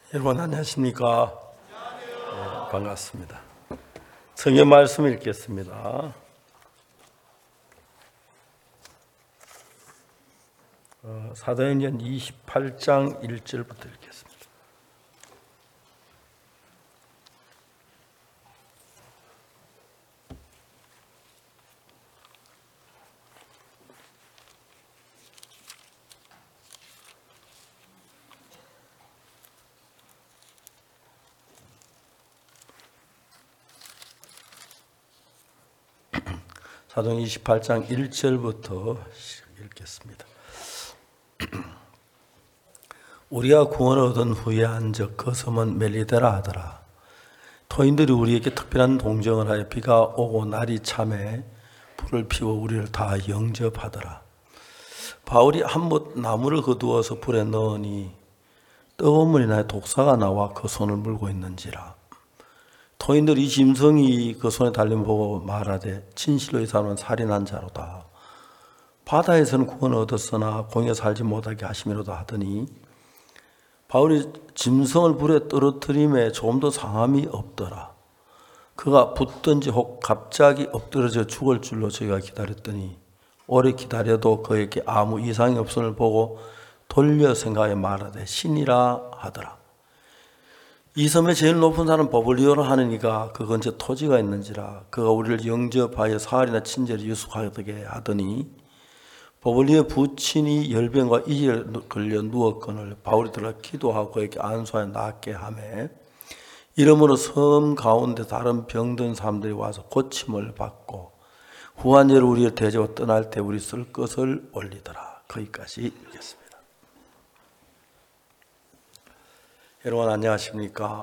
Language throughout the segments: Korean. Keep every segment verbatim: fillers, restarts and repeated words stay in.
여러분 안녕하십니까? 네, 반갑습니다. 성경 말씀 읽겠습니다. 어, 사도행전 이십팔 장 일 절부터 읽겠습니다. 사도행전 이십팔 장 일 절부터 읽겠습니다. 우리가 구원을 얻은 후에 한즉 그 섬은 멜리데라 하더라. 토인들이 우리에게 특별한 동정을 하여 비가 오고 날이 참에 불을 피워 우리를 다 영접하더라. 바울이 한못 나무를 거두어서 불에 넣으니 뜨거운 물이 나여 독사가 나와 그 손을 물고 있는지라. 토인들이 짐승이 그 손에 달린 보고 말하되 진실로 이 사람은 살인한 자로다. 바다에서는 구원을 얻었으나 공에 살지 못하게 하심이로다 하더니 바울이 짐승을 불에 떨어뜨림에 조금도 상함이 없더라. 그가 붙든지 혹 갑자기 엎드러져 죽을 줄로 저희가 기다렸더니 오래 기다려도 그에게 아무 이상이 없음을 보고 돌려 생각해 말하되 신이라 하더라. 이 섬의 제일 높은 산은 버블리오라 하느니가 그 근처 토지가 있는지라. 그가 우리를 영접하여 사흘이나 친절히 유숙하게 하더니 버블리오의 부친이 열병과 이에 걸려 누웠거늘 바울이 들어가 기도하고 그에게 안수하여 낫게 하매 이러므로 섬 가운데 다른 병든 사람들이 와서 고침을 받고 후한제로 우리를 대접하고 떠날 때 우리 쓸 것을 올리더라. 거기까지 읽겠습니다. 여러분 안녕하십니까?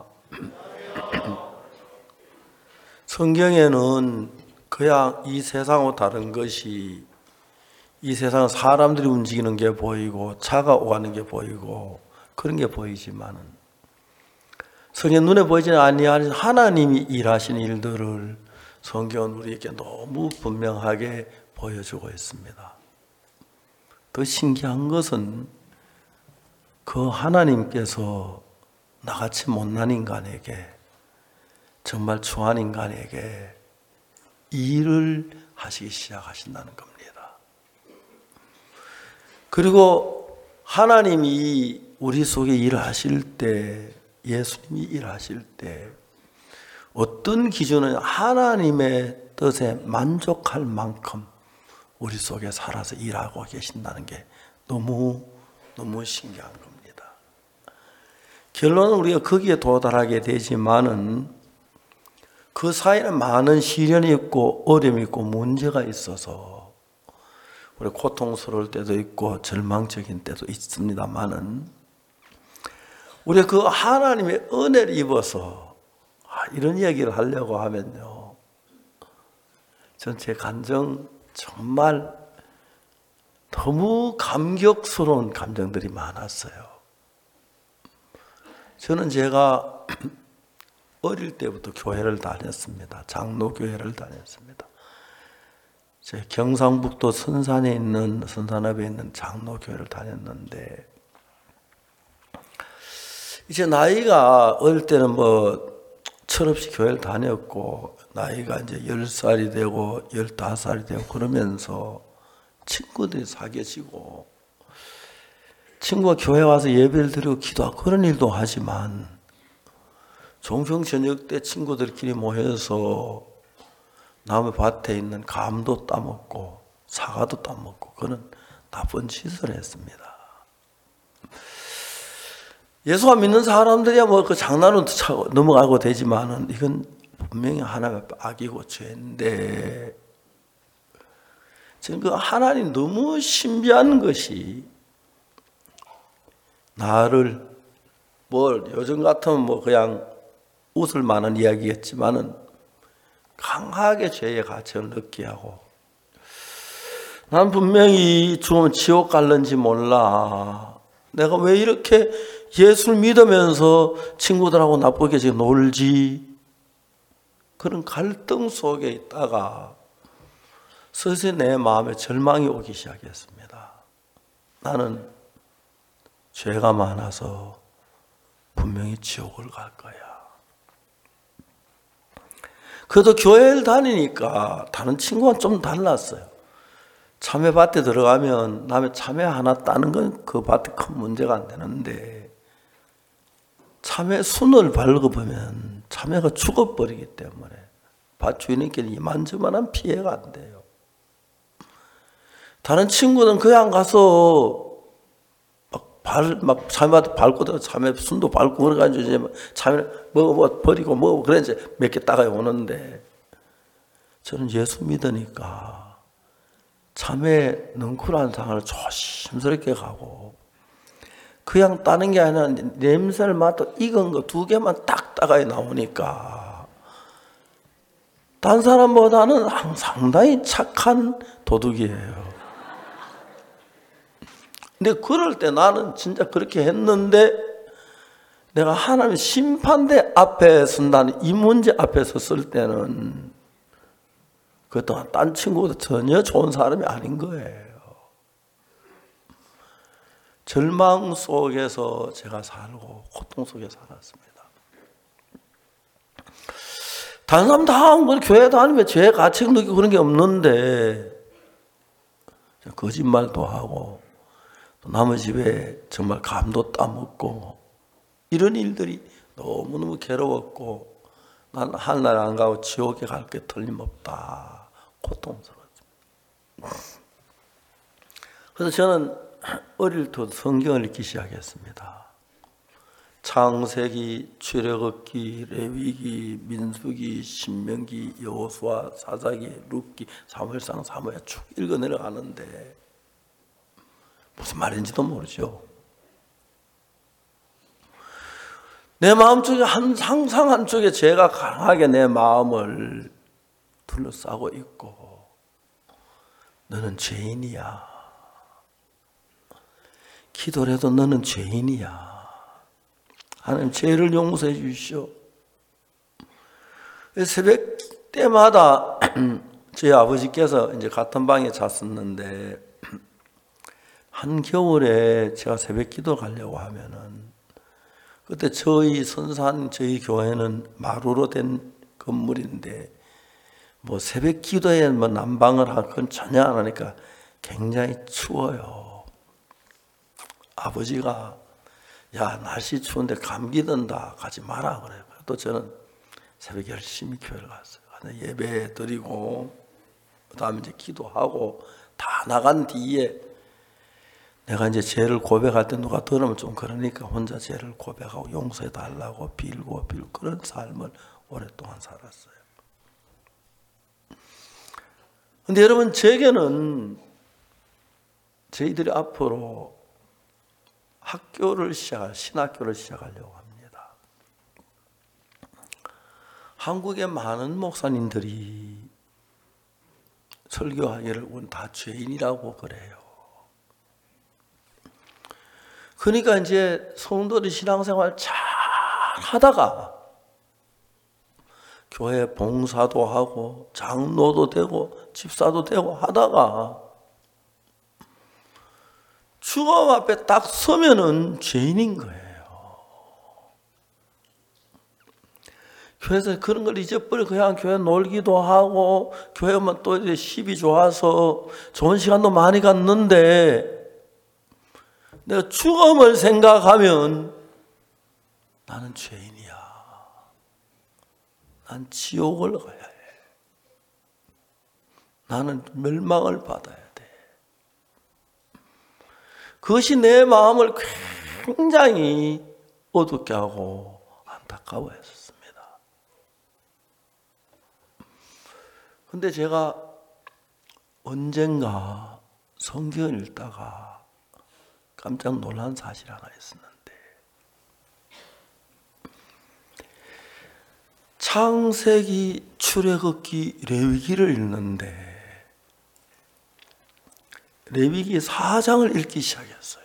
성경에는 그냥 이 세상과 다른 것이 이 세상은 사람들이 움직이는 게 보이고 차가 오가는 게 보이고 그런 게 보이지만은 성경 눈에 보이지는 아니하는 하나님이 일하신 일들을 성경은 우리에게 너무 분명하게 보여주고 있습니다. 더 신기한 것은 그 하나님께서 나같이 못난 인간에게 정말 추한 인간에게 일을 하시기 시작하신다는 겁니다. 그리고 하나님이 우리 속에 일을 하실 때 예수님이 일하실 때 어떤 기준은 하나님의 뜻에 만족할 만큼 우리 속에 살아서 일하고 계신다는 게 너무 너무 신기한 겁니다. 결론은 우리가 거기에 도달하게 되지만은 그 사이에는 많은 시련이 있고 어려움이 있고 문제가 있어서 우리 고통스러울 때도 있고 절망적인 때도 있습니다만은 우리가 그 하나님의 은혜를 입어서 이런 이야기를 하려고 하면요, 전 제 감정 정말 너무 감격스러운 감정들이 많았어요. 저는 제가 어릴 때부터 교회를 다녔습니다. 장로교회를 다녔습니다. 제 경상북도 선산에 있는 선산읍에 있는 장로교회를 다녔는데 이제 나이가 어릴 때는 뭐 철없이 교회를 다녔고 나이가 이제 열 살이 되고 열다섯 살이 되고 그러면서 친구들이 사귀어지고 친구가 교회 와서 예배를 드리고 기도하고 그런 일도 하지만 종종 저녁 때 친구들끼리 모여서 나무 밭에 있는 감도 따먹고 사과도 따먹고 그런 나쁜 짓을 했습니다. 예수가 믿는 사람들이야 뭐 그 장난은 넘어가고 되지만은 이건 분명히 하나님의 악이고 죄인데 지금 그 하나님 너무 신비한 것이 나를 뭐 요즘 같으면 뭐 그냥 웃을 만한 이야기겠지만은 강하게 죄의 가책을 느끼게 하고 난 분명히 죽으면 지옥 갈는지 몰라. 내가 왜 이렇게 예수를 믿으면서 친구들하고 나쁘게 지금 놀지? 그런 갈등 속에 있다가 서서히 내 마음에 절망이 오기 시작했습니다. 나는 죄가 많아서 분명히 지옥을 갈 거야. 그래도 교회를 다니니까 다른 친구와 좀 달랐어요. 참외밭에 들어가면 남의 참외 하나 따는 건 그 밭에 큰 문제가 안 되는데 참외 순을 밟아보면 참외가 죽어버리기 때문에 밭 주인에게 이만저만한 피해가 안 돼요. 다른 친구는 그냥 가서 막 발, 막 참외밭 밟고 들어 참외 순도 밟고 그래가지고 이제 참외 먹어 버리고 먹어 그래 이제 몇 개 따가 오는데 저는 예수 믿으니까 참외 넝쿨한 상을 조심스럽게 가고 그냥 따는 게 아니라 냄새를 맡아 익은 거 두 개만 딱 따가 나오니까 딴 사람보다는 상당히 착한 도둑이에요. 근데 그럴 때 나는 진짜 그렇게 했는데 내가 하나님 심판대 앞에 선다는 이 문제 앞에 섰을 때는 그동안 딴 친구도 전혀 좋은 사람이 아닌 거예요. 절망 속에서 제가 살고 고통 속에 살았습니다. 다른 사람 다 교회 다니면 죄 가책 느끼고 그런 게 없는데 거짓말도 하고 남의 집에 정말 감도 따먹고 이런 일들이 너무너무 괴로웠고 난 하늘 안 가고 지옥에 갈 게 틀림없다. 고통스러웠습니다. 그래서 저는 어릴 때부터 성경을 읽기 시작했습니다. 창세기, 출애굽기, 레위기, 민수기, 신명기, 여호수아, 사사기, 룻기, 사무엘상, 사무엘 쭉 읽어 내려가는데 무슨 말인지도 모르죠. 내 마음속에 한, 항상 한쪽에 죄가 강하게 내 마음을 둘러싸고 있고 너는 죄인이야. 기도를 해도 너는 죄인이야. 하나님 죄를 용서해 주시오. 새벽 때마다 저희 아버지께서 이제 같은 방에 잤었는데 한겨울에 제가 새벽 기도 가려고 하면은 그때 저희 선산 저희 교회는 마루로 된 건물인데 뭐 새벽 기도에 뭐 난방을 할 건 전혀 안 하니까 굉장히 추워요. 아버지가 야 날씨 추운데 감기 든다 가지 마라 그래요. 또 저는 새벽에 열심히 교회를 갔어요. 예배 드리고 그다음에 이제 기도하고 다 나간 뒤에 내가 이제 죄를 고백할 때 누가 들으면 좀 그러니까 혼자 죄를 고백하고 용서해 달라고 빌고 빌고 그런 삶을 오랫동안 살았어요. 근데 여러분 제게는 저희들이 앞으로 학교를 시작할, 신학교를 시작하려고 합니다. 한국의 많은 목사님들이 설교하기를 우리는 다 죄인이라고 그래요. 그러니까 이제 성도들이 신앙생활 잘 하다가 교회 봉사도 하고 장로도 되고 집사도 되고 하다가 주님 앞에 딱 서면은 죄인인 거예요. 교회에서 그런 걸 잊어버리고 그냥 교회 놀기도 하고 교회 오면 또 이제 십이 좋아서 좋은 시간도 많이 갔는데 내가 죽음을 생각하면 나는 죄인이야. 난 지옥을 가야 해. 나는 멸망을 받아야 돼. 그것이 내 마음을 굉장히 어둡게 하고 안타까워했었습니다. 그런데 제가 언젠가 성경을 읽다가 깜짝 놀란 사실 하나 있었는데 창세기, 출애굽기, 레위기를 읽는데 레위기 사 장을 읽기 시작했어요.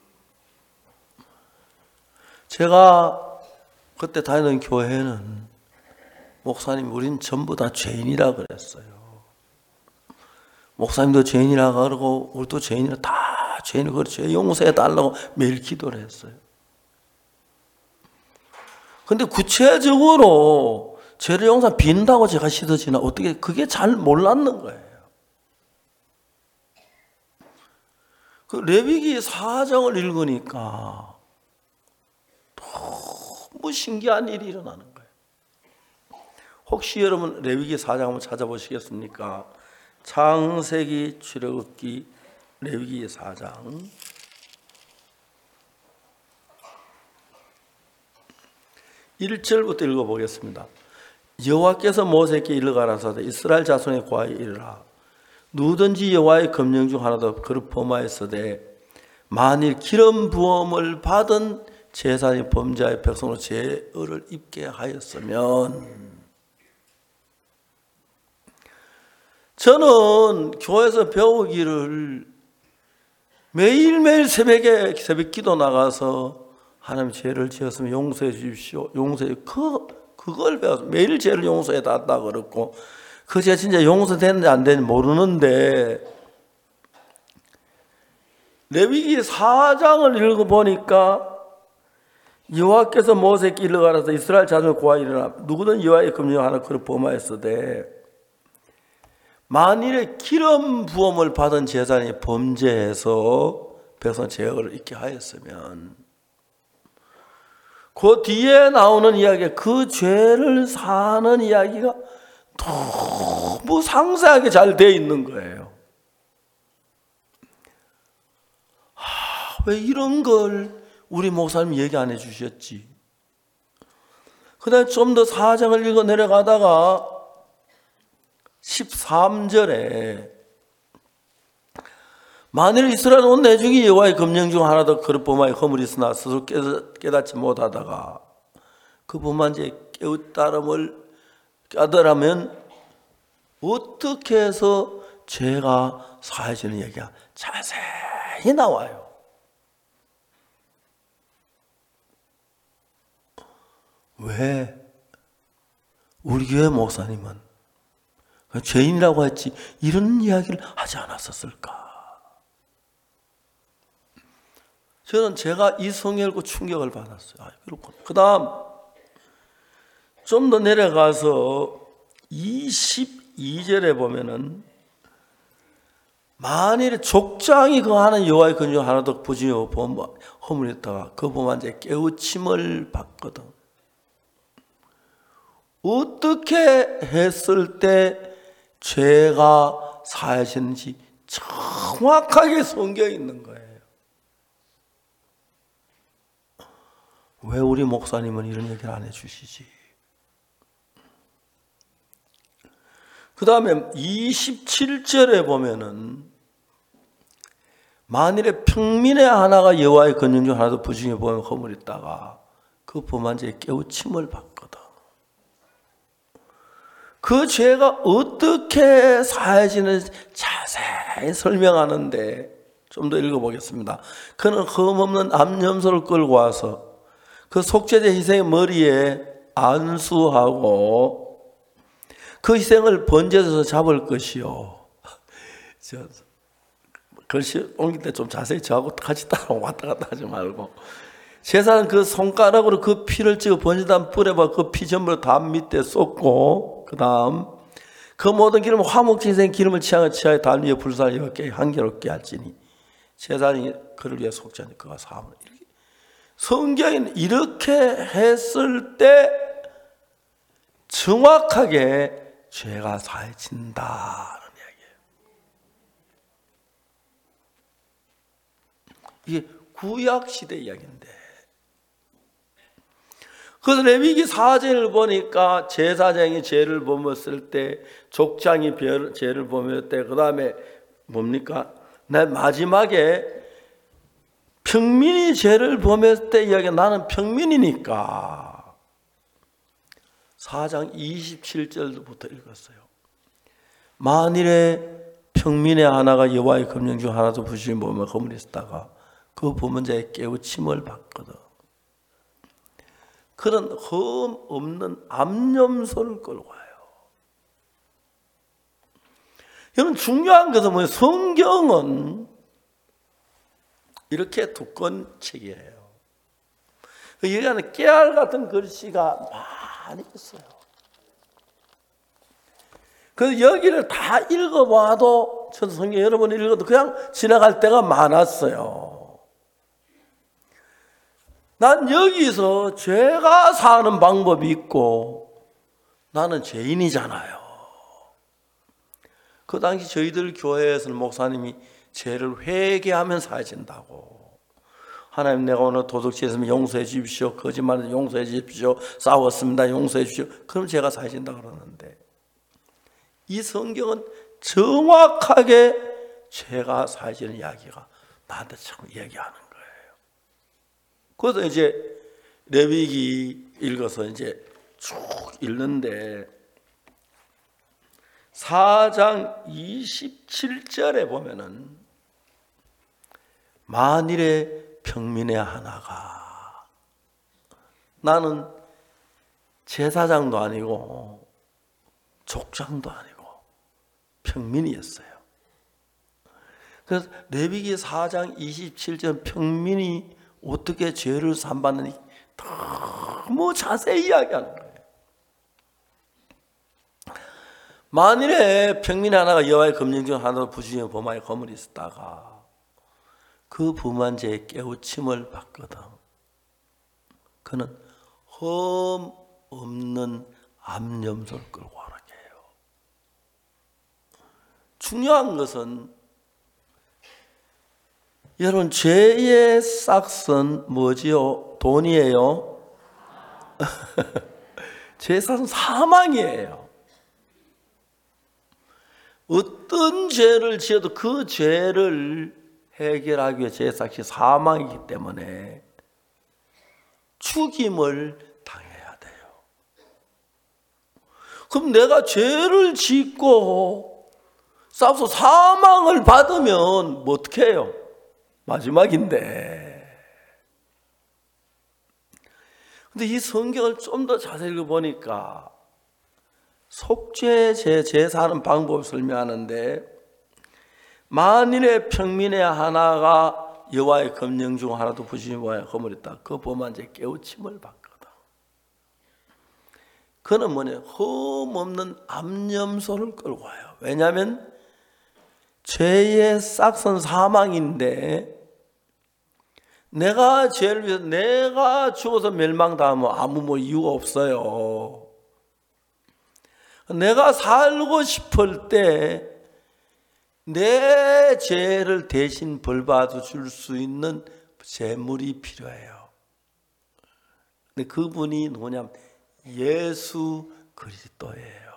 제가 그때 다니던 교회는 목사님 우린 전부 다 죄인이라 그랬어요. 목사님도 죄인이라 그러고 우리도 죄인이라 다 죄인이고 죄 용서해 달라고 매일 기도를 했어요. 근데 구체적으로 죄를 용서 빈다고 제가 씻어지나 어떻게 그게 잘 몰랐는 거예요. 그 레위기 사 장을 읽으니까 너무 신기한 일이 일어나는 거예요. 혹시 여러분 레위기 사 장 한번 찾아보시겠습니까? 창세기, 출애굽기, 레위기 사 장. 일 절부터 읽어보겠습니다. 여호와께서 모세에게 이르가라사대 이스라엘 자손의 고하여 이르라. 누구든지 여호와의 금령 중 하나도 그를 범하였으되 만일 기름 부음을 받은 제사장이 범죄하여 백성으로 죄를 입게 하였으면, 저는 교회에서 배우기를 매일매일 새벽에 새벽 기도 나가서 하나님 죄를 지었으면 용서해 주십시오. 용서해 그 그걸 배워서 매일 죄를 용서해 달다 그랬고, 그 죄 진짜 용서되는지 안 되는지 모르는데 레위기 사 장을 읽어 보니까 여호와께서 모세에게 이르가라사 이스라엘 자손을 고하여 이르라. 누구든 여호와의 금령 하나 그를 범하였으되 만일에 기름 부음을 받은 제사장이 범죄해서 백성 죄를 잊게 하였으면, 그 뒤에 나오는 이야기, 그 죄를 사는 이야기가 너무 상세하게 잘 되어 있는 거예요. 아, 왜 이런 걸 우리 목사님 얘기 안 해주셨지? 그 다음에 좀 더 사 장을 읽어 내려가다가 십삼 절에 만일 이스라엘 온 내 중에 여호와의 금령 중 하나도 그릇 범하여 허물이 있으나 스스로 깨닫지 못하다가 그 범한 죄에 깨우따름을 깨달으면 어떻게 해서 죄가 사해지는 얘기가 자세히 나와요. 왜 우리 교회 목사님은 죄인이라고 했지 이런 이야기를 하지 않았었을까? 저는 제가 이 성경 읽고 충격을 받았어요. 아, 그렇구나. 그 다음 좀 더 내려가서 이십이 절에 보면은 만일에 족장이 그 하는 여호와의 근중 하나도 부지요 허물했다가 그 범한 자에 깨우침을 받거든. 어떻게 했을 때 죄가 사해지는지 정확하게 성경에 있는 거예요. 왜 우리 목사님은 이런 얘기를 안 해주시지? 그 다음에 이십칠 절에 보면은 만일에 평민의 하나가 여호와의 권능 중 하나도 부정해 보면 허물했다가 그 범한 자에 깨우침을 받거든. 그 죄가 어떻게 사해지는지 자세히 설명하는데 좀 더 읽어보겠습니다. 그는 흠없는 암염소를 끌고 와서 그 속죄제 희생의 머리에 안수하고 그 희생을 번제에서 잡을 것이요. 저 글씨 옮길 때 좀 자세히 저하고 같이 따라 왔다 갔다 하지 말고, 제사는 그 손가락으로 그 피를 찍어 번제단 뿌려봐 그 피 전부 담 밑에 쏟고, 그 다음 그 모든 기름은 화목제 희생 기름을 취하여 취하여 담 위에 불사를 이렇게 한결없게 할지니 제사장이 그를 위해 속죄하니 그가 사함을. 성경은 이렇게 했을 때 정확하게 죄가 사해진다는 이야기예요. 이게 구약시대 이야기인데, 그래서 레위기 사 장을 보니까 제사장이 죄를 범했을 때, 족장이 죄를 범했을 때, 그 다음에 뭡니까? 마지막에 평민이 죄를 범했을 때 이야기, 나는 평민이니까 사 장 이십칠 절부터 읽었어요. 만일에 평민의 하나가 여호와의 금령 중 하나도 부심이 보면 허물이 있다가 그 범한 자의 깨우침을 받거든. 그런 흠 없는 암염소를 끌고 와요. 여러분, 중요한 것은 뭐예요? 성경은 이렇게 두꺼운 책이에요. 여기 안에 깨알 같은 글씨가 많이 있어요. 그래서 여기를 다 읽어봐도, 저도 성경 여러 번 읽어도 그냥 지나갈 때가 많았어요. 난 여기서 죄가 사는 방법이 있고, 나는 죄인이잖아요. 그 당시 저희들 교회에서는 목사님이 죄를 회개하면 사해진다고. 하나님, 내가 오늘 도둑질했으면 용서해 주십시오. 거짓말해서 용서해 주십시오. 싸웠습니다. 용서해 주십시오. 그럼 죄가 사해진다 그러는데, 이 성경은 정확하게 죄가 사해지는 이야기가 나한테 자꾸 얘기하는 거예요. 그래서 이제 레위기 읽어서 이제 쭉 읽는데, 사 장 이십칠 절에 보면은 만일에 평민의 하나가, 나는 제사장도 아니고 족장도 아니고 평민이었어요. 그래서 레위기 사 장 이십칠 절 평민이 어떻게 죄를 산받는지 너무 자세히 이야기하는 거예요. 만일에 평민의 하나가 여호와의 검령 중 하나로 부주의에 범하여 거물이 있었다가 그 범한 죄에 깨우침을 받거든, 그는 흠 없는 암염소를 끌고 오라게 해요. 중요한 것은, 여러분, 죄의 싹은 뭐지요? 돈이에요? 죄의 싹은 사망이에요. 어떤 죄를 지어도 그 죄를 해결하기 위해 죄의 싹이 사망이기 때문에 죽임을 당해야 돼요. 그럼 내가 죄를 짓고 싸워서 사망을 받으면 뭐 어떻게 해요? 마지막인데. 근데 이 성경을 좀 더 자세히 읽어보니까 속죄 제 제사하는 방법을 설명하는데, 만일에 평민의 하나가 여호와의 검령 중 하나도 부주의하여 거물했다, 그 범한 죄 깨우침을 받거든. 그는 뭐냐? 흠 없는 암염소를 끌고 와요. 왜냐하면 죄의 싹은 사망인데, 내가 죄를 위해서 내가 죽어서 멸망당하면 아무 뭐 이유가 없어요. 내가 살고 싶을 때 내 죄를 대신 벌받아 줄 수 있는 제물이 필요해요. 근데 그분이 누구냐면 예수 그리스도예요.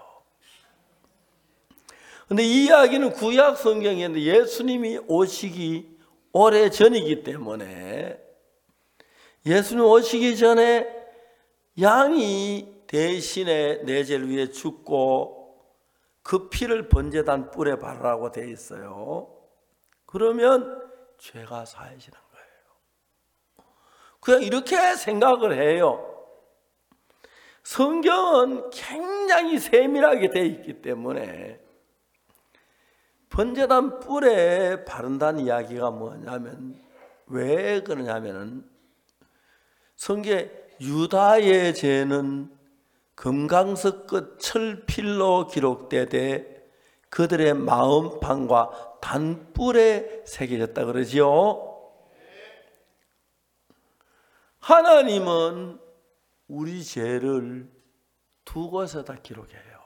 근데 이 이야기는 구약 성경인데 예수님이 오시기 오래 전이기 때문에, 예수님 오시기 전에 양이 대신에 내 죄를 위해 죽고 그 피를 번제단 뿔에 바르라고 되어 있어요. 그러면 죄가 사해지는 거예요. 그냥 이렇게 생각을 해요. 성경은 굉장히 세밀하게 되어 있기 때문에 번제단 뿔에 바른다는 이야기가 뭐냐면, 왜 그러냐면은 성경에 유다의 죄는 금강석 끝 철필로 기록되되 그들의 마음판과 단뿔에 새겨졌다 그러지요. 하나님은 우리 죄를 두 곳에다 기록해요.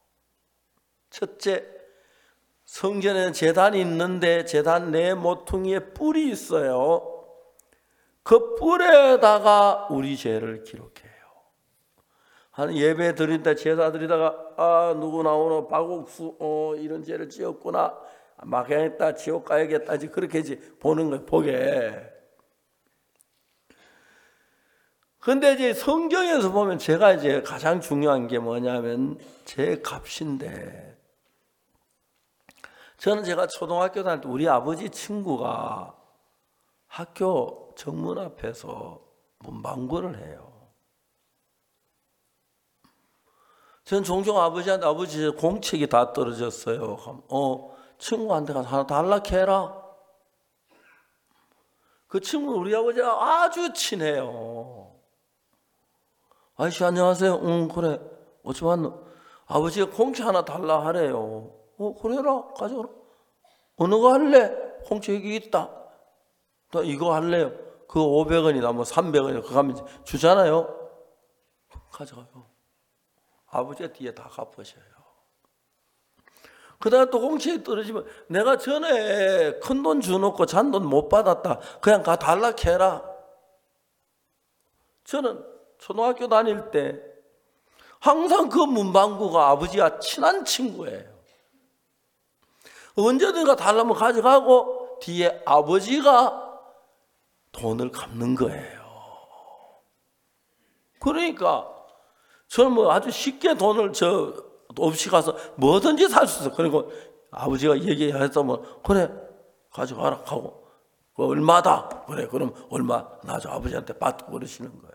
첫째, 성전에는 제단이 있는데 제단 내 모퉁이에 뿔이 있어요. 그 뿔에다가 우리 죄를 기록해요. 한 예배 드린다, 제사 드리다가 아 누구 나오노, 박옥수 어 이런 죄를 지었구나, 막행했다, 지옥 가야겠다, 이제 그렇게 이제 보는 거예요, 보게. 근데 이제 성경에서 보면 제가 이제 가장 중요한 게 뭐냐면 제 값인데, 저는 제가 초등학교 다닐 때 우리 아버지 친구가 학교 정문 앞에서 문방구를 해요. 저는 종종 아버지한테, 아버지 공책이 다 떨어졌어요. 어, 친구한테 가서 하나 달라고 해라. 그 친구는 우리 아버지가 아주 친해요. 아저씨 안녕하세요. 응 그래. 어찌 왔노? 아버지가 공채 하나 달라 하래요. 어 그래라 가져오라. 어느 거 할래? 공채 여기 있다. 나 이거 할래요. 그 오백 원이나 뭐 삼백 원이나 그거 하면 주잖아요. 가져가요. 아버지가 뒤에 다 갚으셔요. 그 다음에 또 공채에 떨어지면 내가 전에 큰 돈 주놓고 잔돈 못 받았다. 그냥 가 달라 해라. 저는 초등학교 다닐 때 항상 그 문방구가 아버지와 친한 친구예요. 언제든가 달라면 가져가고 뒤에 아버지가 돈을 갚는 거예요. 그러니까 저는 뭐 아주 쉽게 돈을 저 없이 가서 뭐든지 살 수 있어. 그리고 아버지가 얘기했다면 그래 가져가라 하고 얼마다 그래 그럼 얼마 나죠. 아버지한테 받고 그러시는 거예요.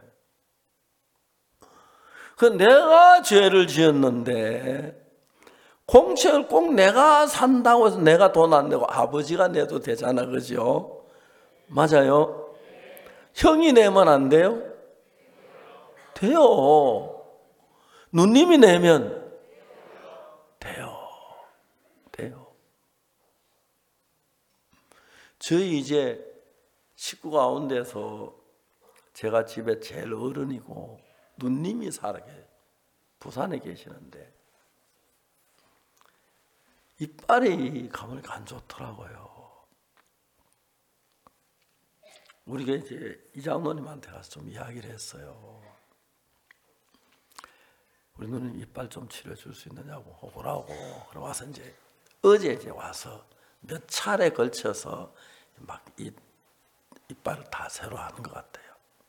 그 내가 죄를 지었는데 공책을 꼭 내가 산다고 해서 내가 돈 안 내고 아버지가 내도 되잖아. 그죠? 맞아요? 형이 내면 안 돼요? 돼요. 누님이 내면 돼요. 돼요. 저희 이제 식구 가운데서 제가 집에 제일 어른이고 누님이 살아 계세요. 부산에 계시는데 이빨이 가보니까 안 좋더라고요. 우리가 이제 이장로님한테 가서 좀 이야기를 했어요. 우리 누님 이빨 좀 치료해 줄 수 있느냐고 오라고. 그래 와서 이제 어제 이제 와서 몇 차례 걸쳐서 막 이 이빨을 다 새로 하는 것 같아요.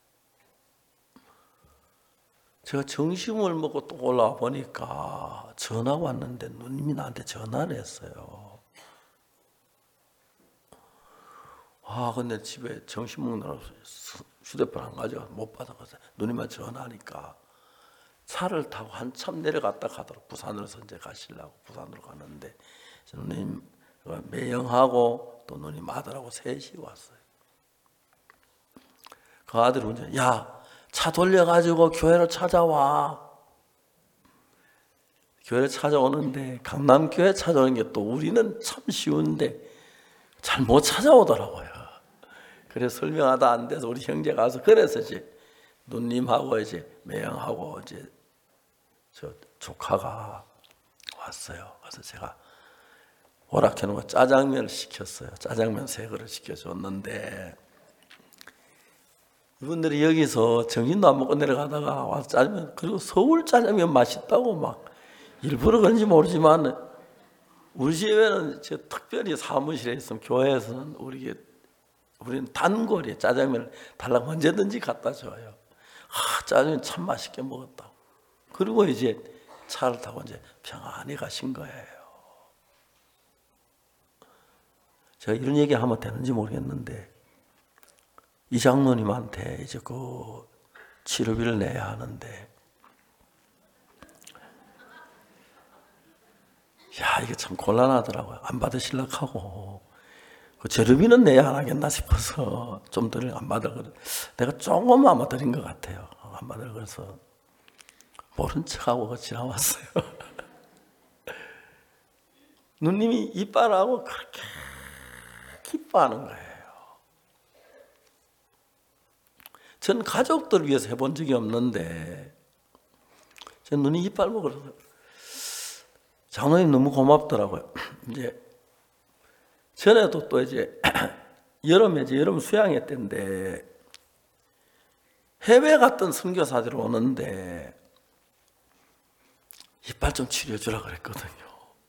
제가 점심을 먹고 또 올라와 보니까 전화 왔는데 누님이 나한테 전화를 했어요. 아 근데 집에 점심 먹느라고 휴대폰 안 가져가 못 받아가지고 누님한테 전화하니까 차를 타고 한참 내려갔다 가도록 부산으로 이제 가시려고 부산으로 갔는데 누님 매형하고 또 누님 아들하고 셋이 왔어요. 그 아들이 운전 야 차 돌려가지고 교회로 찾아와. 교회를 찾아오는데 강남교회 찾아오는 게 또 우리는 참 쉬운데 잘 못 찾아오더라고요. 그래서 설명하다 안 돼서 우리 형제 가서 그래서 이제 누님하고 이제 매형하고 이제 저 조카가 왔어요. 그래서 제가 오락해놓은 짜장면을 시켰어요. 짜장면 세 그릇 시켜줬는데 이분들이 여기서 정신도 안 먹고 내려가다가 와서 짜장면 그리고 서울 짜장면 맛있다고 막 일부러 그런지 모르지만 우리 집에는 저 특별히 사무실에 있으면 교회에서는 우리 우리는 단거리에 짜장면을 달라고 언제든지 갖다 줘요. 아, 짜장면 참 맛있게 먹었다고. 그리고 이제 차를 타고 이제 평안히 가신 거예요. 제가 이런 얘기 하면 되는지 모르겠는데 이 장로님한테 이제 그 치료비를 내야 하는데 야 이게 참 곤란하더라고요. 안 받으시려고 하고 그 재료비는 내야 안 하겠나 싶어서 좀 더 안 받을 거 내가 조금 아마 드린 것 같아요. 안 받을 그래서 모른 척하고 지나왔어요. 누님이 이빨하고 그렇게 기뻐하는 거예요. 저는 가족들 위해서 해본 적이 없는데 제 눈이 이빨 보고 그래서 장로님 너무 고맙더라고요. 이제 전에도 또 이제 여름에 이제 여름 수양회 때인데 해외 갔던 선교사들이 오는데 이빨 좀 치료해 주라 그랬거든요.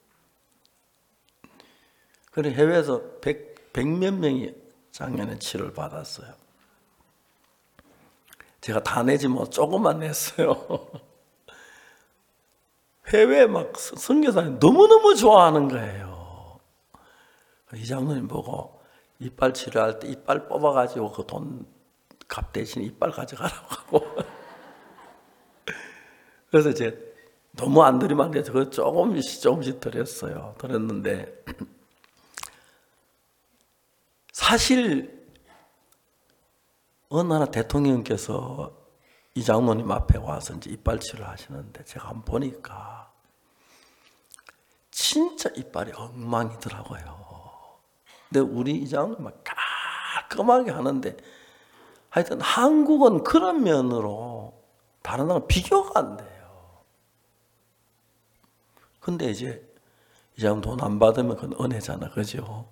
그래 해외에서 백, 백몇 명이 작년에 치료를 받았어요. 제가 다 내지 뭐 조금만 냈어요. 해외 막 선교사님 너무너무 좋아하는 거예요. 이 장로님 보고 이빨 치료할 때 이빨 뽑아가지고 그 돈 값 대신 이빨 가져가라고 하고 그래서 이제 너무 안 드리면 안 돼서 그 조금씩 조금씩 드렸어요. 드렸는데 사실 어느 나라 대통령께서 이 장로님 앞에 와서 이제 이빨치를 하시는데 제가 한번 보니까 진짜 이빨이 엉망이더라고요. 근데 우리 이 장로님 깔끔하게 하는데 하여튼 한국은 그런 면으로 다른 나라 비교가 안 돼요. 근데 이제 이 장로 돈 안 받으면 그건 은혜잖아, 그죠?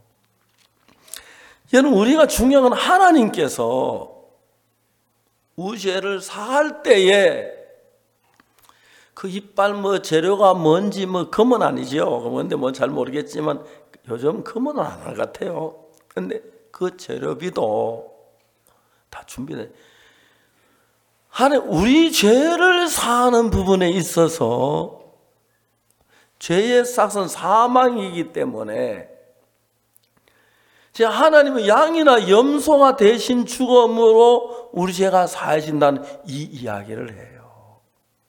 여러분, 우리가 중요한 건 하나님께서 우리 죄를 사할 때에 그 이빨 뭐 재료가 뭔지 뭐 금은 아니죠. 근데 뭐 잘 모르겠지만 요즘 금은 안 할 것 같아요. 근데 그 재료비도 다 준비돼. 하나님, 우리 죄를 사하는 부분에 있어서 죄의 싹은 사망이기 때문에 하나님은 양이나 염소가 대신 죽음으로 우리 죄가 사하신다는 이 이야기를 해요.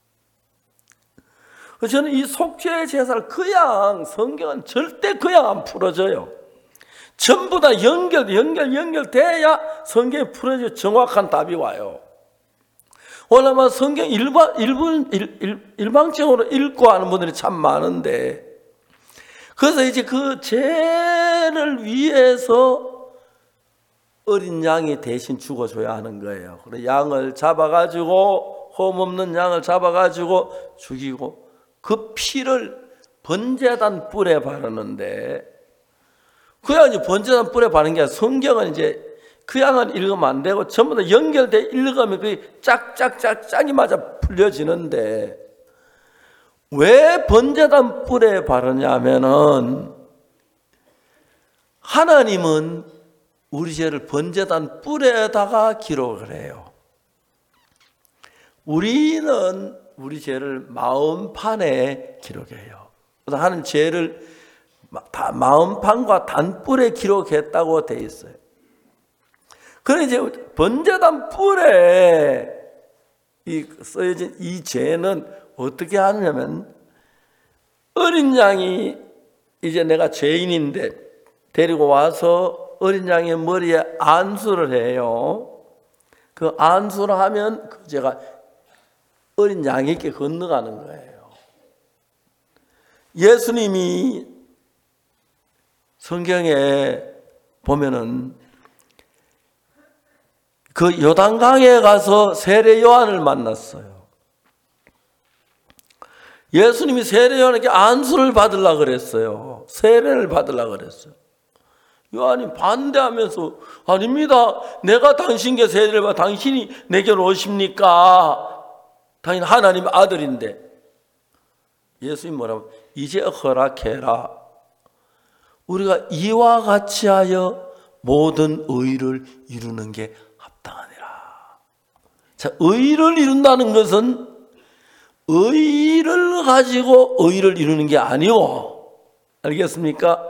저는 이 속죄의 제사를 그냥, 성경은 절대 그냥 안 풀어져요. 전부 다 연결, 연결, 연결돼야 성경이 풀어져 정확한 답이 와요. 원래만 성경 일반, 일본, 일, 일, 일방적으로 읽고 하는 분들이 참 많은데, 그래서 이제 그 죄를 위해서 어린 양이 대신 죽어줘야 하는 거예요. 그래서 양을 잡아가지고, 홈 없는 양을 잡아가지고 죽이고, 그 피를 번제단 뿔에 바르는데, 그 양 이제 번제단 뿔에 바르는 게 아니라 성경은 이제 그 양은 읽으면 안 되고 전부 다 연결돼 읽으면 그게 짝짝짝짝이 맞아 풀려지는데, 왜 번제단 뿔에 바르냐면은 하나님은 우리 죄를 번제단 뿔에다가 기록을 해요. 우리는 우리 죄를 마음판에 기록해요. 그래서 하는 죄를 다 마음판과 단뿔에 기록했다고 돼 있어요. 그래 이제 번제단 뿔에 이 써진 이 죄는 어떻게 하느냐면, 어린 양이 이제 내가 죄인인데 데리고 와서 어린 양의 머리에 안수를 해요. 그 안수를 하면 그 죄가 어린 양에게 건너가는 거예요. 예수님이 성경에 보면은 그 요단강에 가서 세례 요한을 만났어요. 예수님이 세례 요한에게 안수를 받으려고 그랬어요. 세례를 받으려고 그랬어요. 요한이 반대하면서, 아닙니다. 내가 당신께 세례를 받아 당신이 내게로 오십니까? 당신 하나님 아들인데. 예수님 뭐라고? 이제 허락해라. 우리가 이와 같이 하여 모든 의를 이루는 게 합당하니라. 자, 의를 이룬다는 것은 의를 가지고 의를 이루는 게 아니고, 알겠습니까?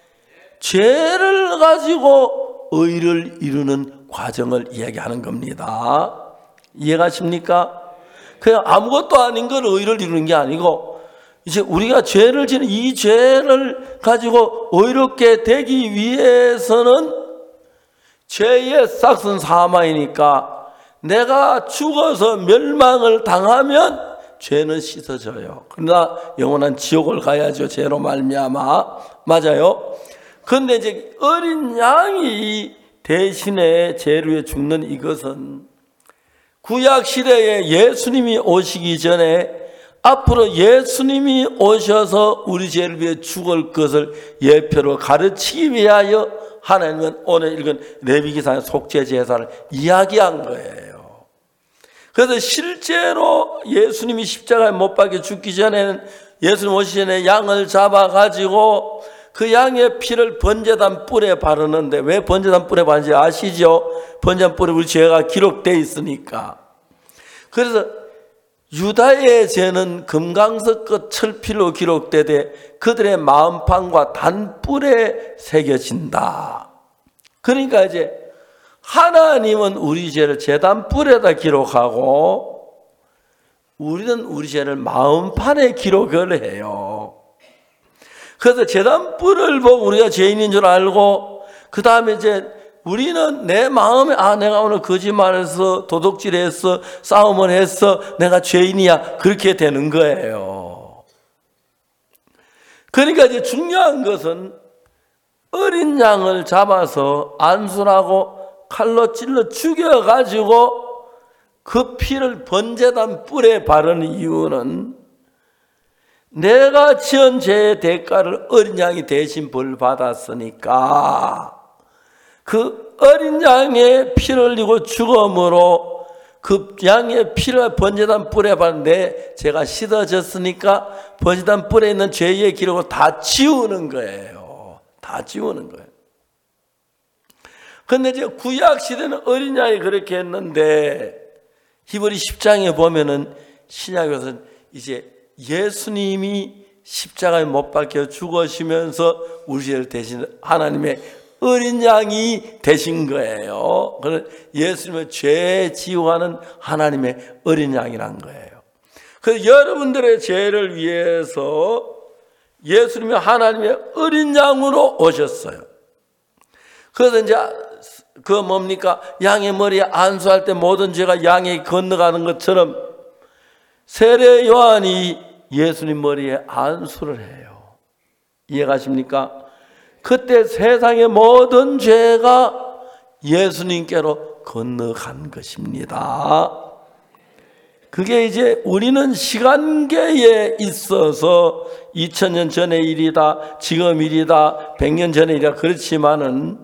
죄를 가지고 의를 이루는 과정을 이야기하는 겁니다. 이해가십니까? 그냥 아무것도 아닌 걸 의를 이루는 게 아니고, 이제 우리가 죄를 지는 이 죄를 가지고 의롭게 되기 위해서는 죄의 싹은 사망이니까 내가 죽어서 멸망을 당하면 죄는 씻어져요. 그러나 영원한 지옥을 가야죠. 죄로 말미암아. 맞아요. 그런데 이제 어린 양이 대신에 죄를 위해 죽는 이것은 구약 시대에 예수님이 오시기 전에 앞으로 예수님이 오셔서 우리 죄를 위해 죽을 것을 예표로 가르치기 위하여 하나님은 오늘 읽은 레위기상의 속죄 제사를 이야기한 거예요. 그래서 실제로 예수님이 십자가에 못 박혀 죽기 전에는, 예수님 오시기 전에 양을 잡아가지고 그 양의 피를 번제단 뿔에 바르는데, 왜 번제단 뿔에 바르는지 아시죠? 번제단 뿔에 우리 죄가 기록되어 있으니까. 그래서 유다의 죄는 금강석 끝 철필로 기록되되 그들의 마음판과 단뿔에 새겨진다. 그러니까 이제 하나님은 우리 죄를 제단뿔에다 기록하고 우리는 우리 죄를 마음판에 기록을 해요. 그래서 제단뿔을 보고 우리가 죄인인 줄 알고, 그 다음에 이제 우리는 내 마음에 아 내가 오늘 거짓말해서 도둑질했어 싸움을 했어 내가 죄인이야 그렇게 되는 거예요. 그러니까 이제 중요한 것은 어린 양을 잡아서 안수라고 칼로 찔러 죽여가지고 그 피를 번제단 뿔에 바르는 이유는 내가 지은 죄의 대가를 어린 양이 대신 벌 받았으니까 그 어린 양의 피를 흘리고 죽음으로 그 양의 피를 번제단 뿔에 바르는데 제가 씻어졌으니까 번제단 뿔에 있는 죄의 기록을 다 지우는 거예요. 다 지우는 거예요. 그런데 이제 구약 시대는 어린 양이 그렇게 했는데 히브리 십 장에 보면은 신약에서는 이제 예수님이 십자가에 못 박혀 죽으시면서 우리 죄를 대신 하나님의 어린 양이 되신 거예요. 그래서 예수님의 죄 지우하는 하나님의 어린 양이란 거예요. 그래서 여러분들의 죄를 위해서 예수님이 하나님의 어린 양으로 오셨어요. 그래서 이제 그 뭡니까? 양의 머리에 안수할 때 모든 죄가 양에게 건너가는 것처럼 세례 요한이 예수님 머리에 안수를 해요. 이해가십니까? 그때 세상의 모든 죄가 예수님께로 건너간 것입니다. 그게 이제 우리는 시간계에 있어서 이천 년 전의 일이다, 지금 일이다, 백 년 전의 일이다 그렇지만은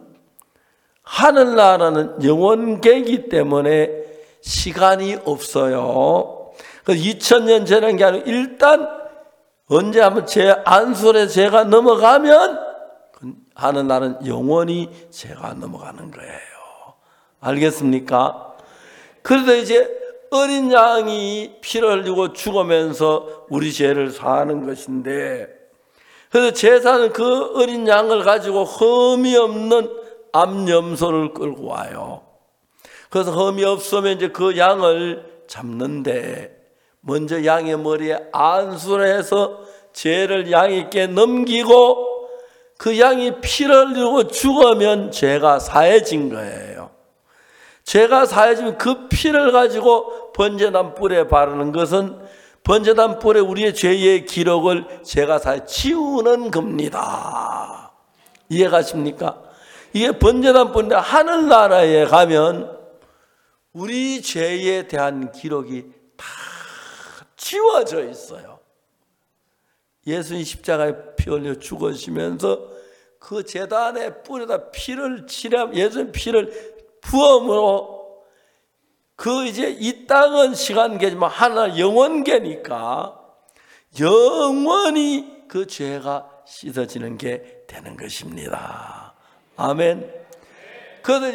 하늘나라는 영원계이기 때문에 시간이 없어요. 그래서 이천 년 전인 게 아니고 일단 언제 한번 제 안술의 죄가 넘어가면 하늘나라는 영원히 죄가 넘어가는 거예요. 알겠습니까? 그래서 이제 어린 양이 피를 흘리고 죽으면서 우리 죄를 사하는 것인데 그래서 제사는 그 어린 양을 가지고 흠이 없는 암염소를 끌고 와요. 그래서 흠이 없으면 이제 그 양을 잡는데 먼저 양의 머리에 안수를 해서 죄를 양에게 넘기고 그 양이 피를 흘리고 죽으면 죄가 사해진 거예요. 죄가 사해지면 그 피를 가지고 번제단 뿔에 바르는 것은 번제단 뿔에 우리의 죄의 기록을 죄가 사해 지우는 겁니다. 이해가십니까? 이게 번제단 뿔인데 하늘나라에 가면 우리 죄에 대한 기록이 다 지워져 있어요. 예수님 십자가에 피 흘려 죽으시면서 그 제단의 뿔에다 피를 칠함, 예수님 피를 부음으로 그 이제 이 땅은 시간계지만 하나 영원계니까 영원히 그 죄가 씻어지는 게 되는 것입니다. 아멘. 그래서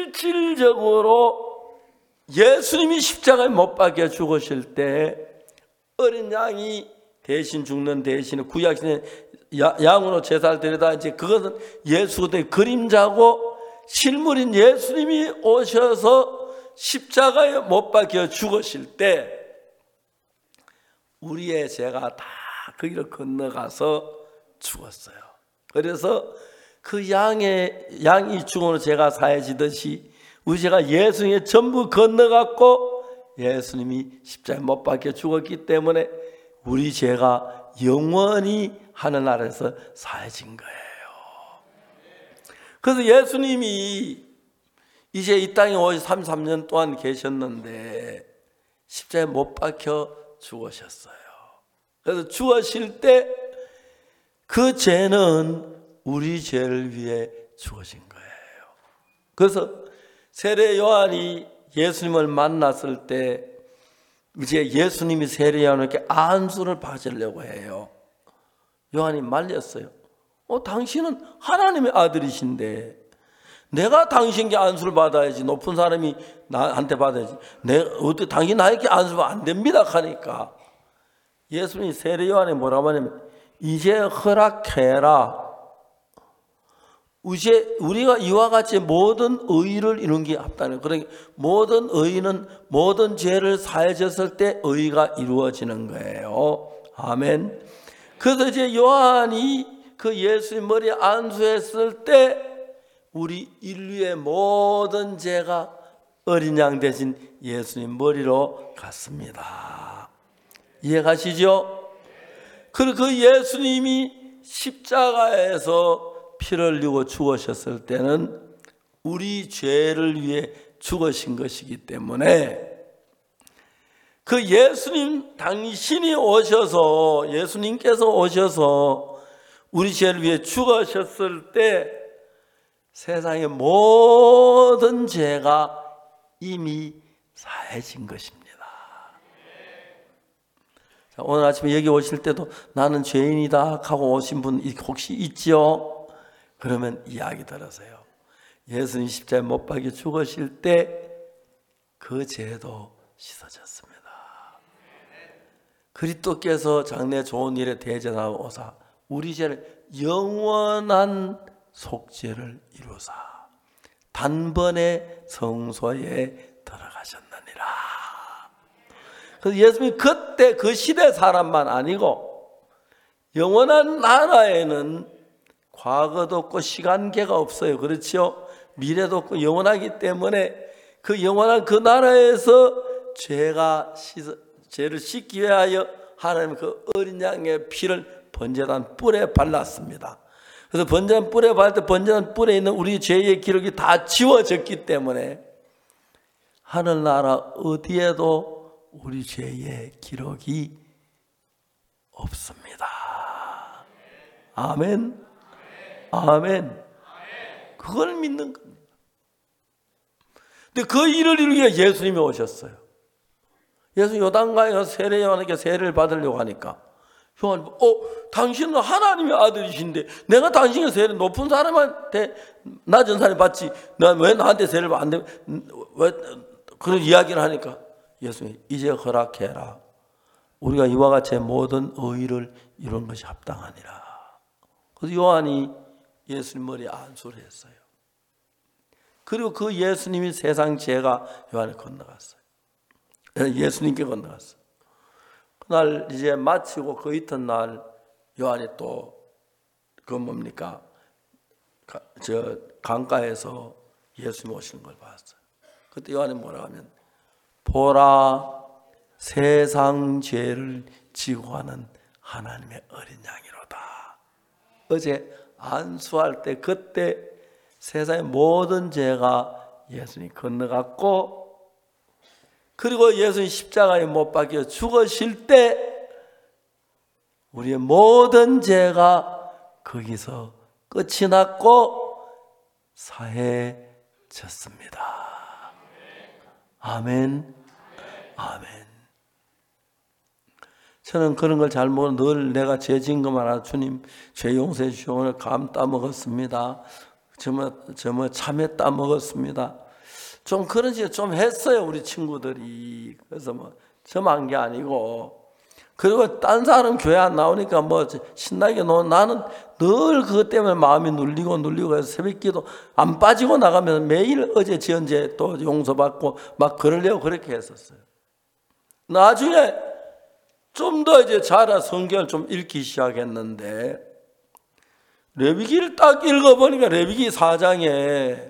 실질적으로 예수님이 십자가에 못 박혀 죽으실 때 어린 양이 대신 죽는 대신에 구약시대 양으로 제사를 드리다 이제 그것은 예수의 그림자고 실물인 예수님이 오셔서 십자가에 못 박혀 죽으실 때 우리의 죄가 다 그 길을 건너가서 죽었어요. 그래서 그 양의 양이 죽음으로 죄가 사해지듯이 우리 죄가 예수님의 전부 건너갔고 예수님이 십자가에 못 박혀 죽었기 때문에 우리 죄가 영원히 하늘나라에서 사해진 거예요. 그래서 예수님이 이제 이 땅에 오십삼 년 동안 계셨는데 십자가에 못 박혀 죽으셨어요. 그래서 죽으실 때 그 죄는 우리 죄를 위해 죽으신 거예요. 그래서 세례 요한이 예수님을 만났을 때 이제 예수님이 세례 요한에게 안수를 받으려고 해요. 요한이 말렸어요. 어, 당신은 하나님의 아들이신데 내가 당신께 안수를 받아야지. 높은 사람이 나한테 받아야지. 내가 어떻게 당신 나에게 안수 받으면 안 됩니다 하니까 예수님이 세례 요한에 뭐라고 하냐면 이제 허락해라. 이제 우리가 이와 같이 모든 의를 이룬 게 없다는. 그러니까 모든 의는 모든 죄를 사해졌을 때 의가 이루어지는 거예요. 아멘. 그래서 이제 요한이 그 예수님 머리에 안수했을 때 우리 인류의 모든 죄가 어린 양 대신 예수님 머리로 갔습니다. 이해가시죠? 그리고 그 예수님이 십자가에서 피를 흘리고 죽으셨을 때는 우리 죄를 위해 죽으신 것이기 때문에 그 예수님 당신이 오셔서 예수님께서 오셔서 우리 죄를 위해 죽으셨을 때 세상의 모든 죄가 이미 사해진 것입니다. 자, 오늘 아침에 여기 오실 때도 나는 죄인이다 하고 오신 분 혹시 있죠? 그러면 이야기 들으세요. 예수님 십자가에 못 박혀 죽으실 때 그 죄도 씻어졌습니다. 그리스도께서 장래 좋은 일에 대전하고 오사 우리 죄를 영원한 속죄를 이루사 단번에 성소에 들어가셨느니라. 그래서 예수님이 그때 그 시대 사람만 아니고 영원한 나라에는 과거도 없고 시간계가 없어요. 그렇죠? 미래도 없고 영원하기 때문에 그 영원한 그 나라에서 죄가 씻어, 죄를 씻기 위하여 하나님 그 어린 양의 피를 번제단 뿔에 발랐습니다. 그래서 번제단 뿔에 바를 때 번제단 뿔에 있는 우리 죄의 기록이 다 지워졌기 때문에 하늘나라 어디에도 우리 죄의 기록이 없습니다. 아멘. 아멘. 그걸 믿는 겁니다. 근데 그 일을 이루기 위해 예수님이 오셨어요. 예수 요단강에 가서 세례 요한에게 세례를 받으려고 하니까 요한이 어 당신은 하나님의 아들이신데 내가 당신의 세례 높은 사람한테 낮은 사람이 받지 난 왜 나한테 세례를 안 돼? 왜 그런 이야기를 하니까 예수님이 이제 허락해라. 우리가 이와 같이 모든 의의를 이룬 것이 합당하니라. 그래서 요한이 예수님 머리에 안수를 했어요. 그리고 그 예수님이 세상 죄가 요한에 건너갔어요. 예수님께 건너갔어요. 그날 이제 마치고 그 이튿날 요한이 또 그 뭡니까? 저 강가에서 예수님 오시는 걸 봤어요. 그때 요한이 뭐라 하면 보라 세상 죄를 지고 가는 하나님의 어린 양이로다. 어제 안수할 때 그때 세상의 모든 죄가 예수님이 건너갔고 그리고 예수님 십자가에 못 박혀 죽으실 때 우리의 모든 죄가 거기서 끝이 났고 사해졌습니다. 아멘. 아멘. 저는 그런 걸 잘 모르고 늘 내가 죄 지은 것만 알아. 주님 죄 용서해 주시오. 오늘 감 따먹었습니다. 저뭐 저뭐 참외 따먹었습니다. 좀 그런 식으로 좀 했어요 우리 친구들이. 그래서 뭐 저만 게 아니고 그리고 딴 사람 교회 안 나오니까 뭐 신나게 노는 나는 늘 그것 때문에 마음이 눌리고 눌리고 해서 새벽기도 안 빠지고 나가면 매일 어제 지은 죄 또 용서받고 막 그러려고 그렇게 했었어요. 나중에 좀 더 이제 자라 성경을 좀 읽기 시작했는데 레위기를 딱 읽어보니까 레위기 사 장에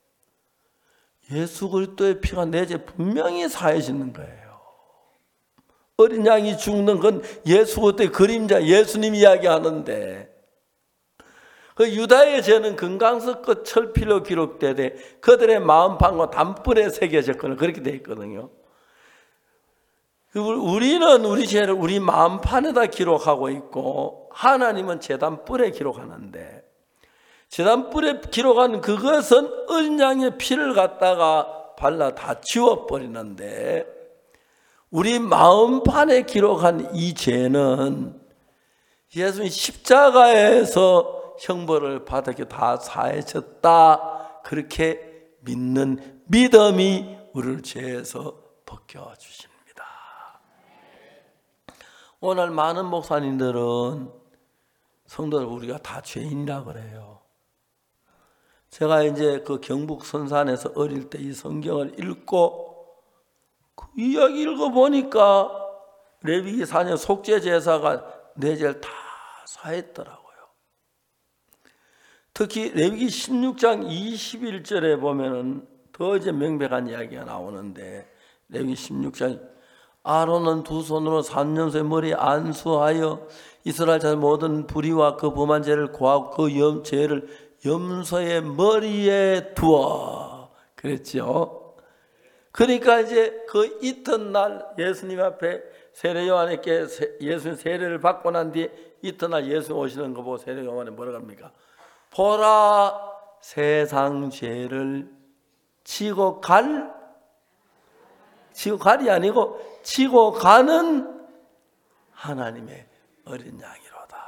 예수 그리스도의 피가 내 죄 분명히 사해지는 거예요. 어린 양이 죽는 건 예수 그리스도의 그림자 예수님 이야기하는데 그 유다의 죄는 금강석 끝 철필로 기록되되 그들의 마음판과 단뿔에 새겨졌거나 그렇게 되어 있거든요. 우리는 우리 죄를 우리 마음판에다 기록하고 있고 하나님은 제단 뿔에 기록하는데 제단 뿔에 기록한 그것은 어린 양의 피를 갖다가 발라 다 지워버리는데 우리 마음판에 기록한 이 죄는 예수님 십자가에서 형벌을 받았기 다 사해졌다 그렇게 믿는 믿음이 우리를 죄에서 벗겨주십니다. 오늘 많은 목사님들은 성도들 우리가 다 죄인이라 그래요. 제가 이제 그 경북 선산에서 어릴 때 이 성경을 읽고 그 이야기 읽어보니까 레위기 사 년 속죄 제사가 내 죄를 다 사했더라고요. 특히 레위기 십육 장 이십일 절에 보면은 더 이제 명백한 이야기가 나오는데, 레위기 십육 장 아론은 두 손으로 삼년소의 머리에 안수하여 이스라엘 자손 모든 불의와 그 범한 죄를 고하고 그 염, 죄를 염소의 머리에 두어 그랬죠. 그러니까 이제 그 이튿날 예수님 앞에 세례 요한에게 예수님 세례를 받고 난 뒤에 이튿날 예수님 오시는 거 보고 세례 요한이 뭐라고 합니까? 보라, 세상 죄를 지고 갈, 지고 갈이 아니고 지고 가는 하나님의 어린 양이로다.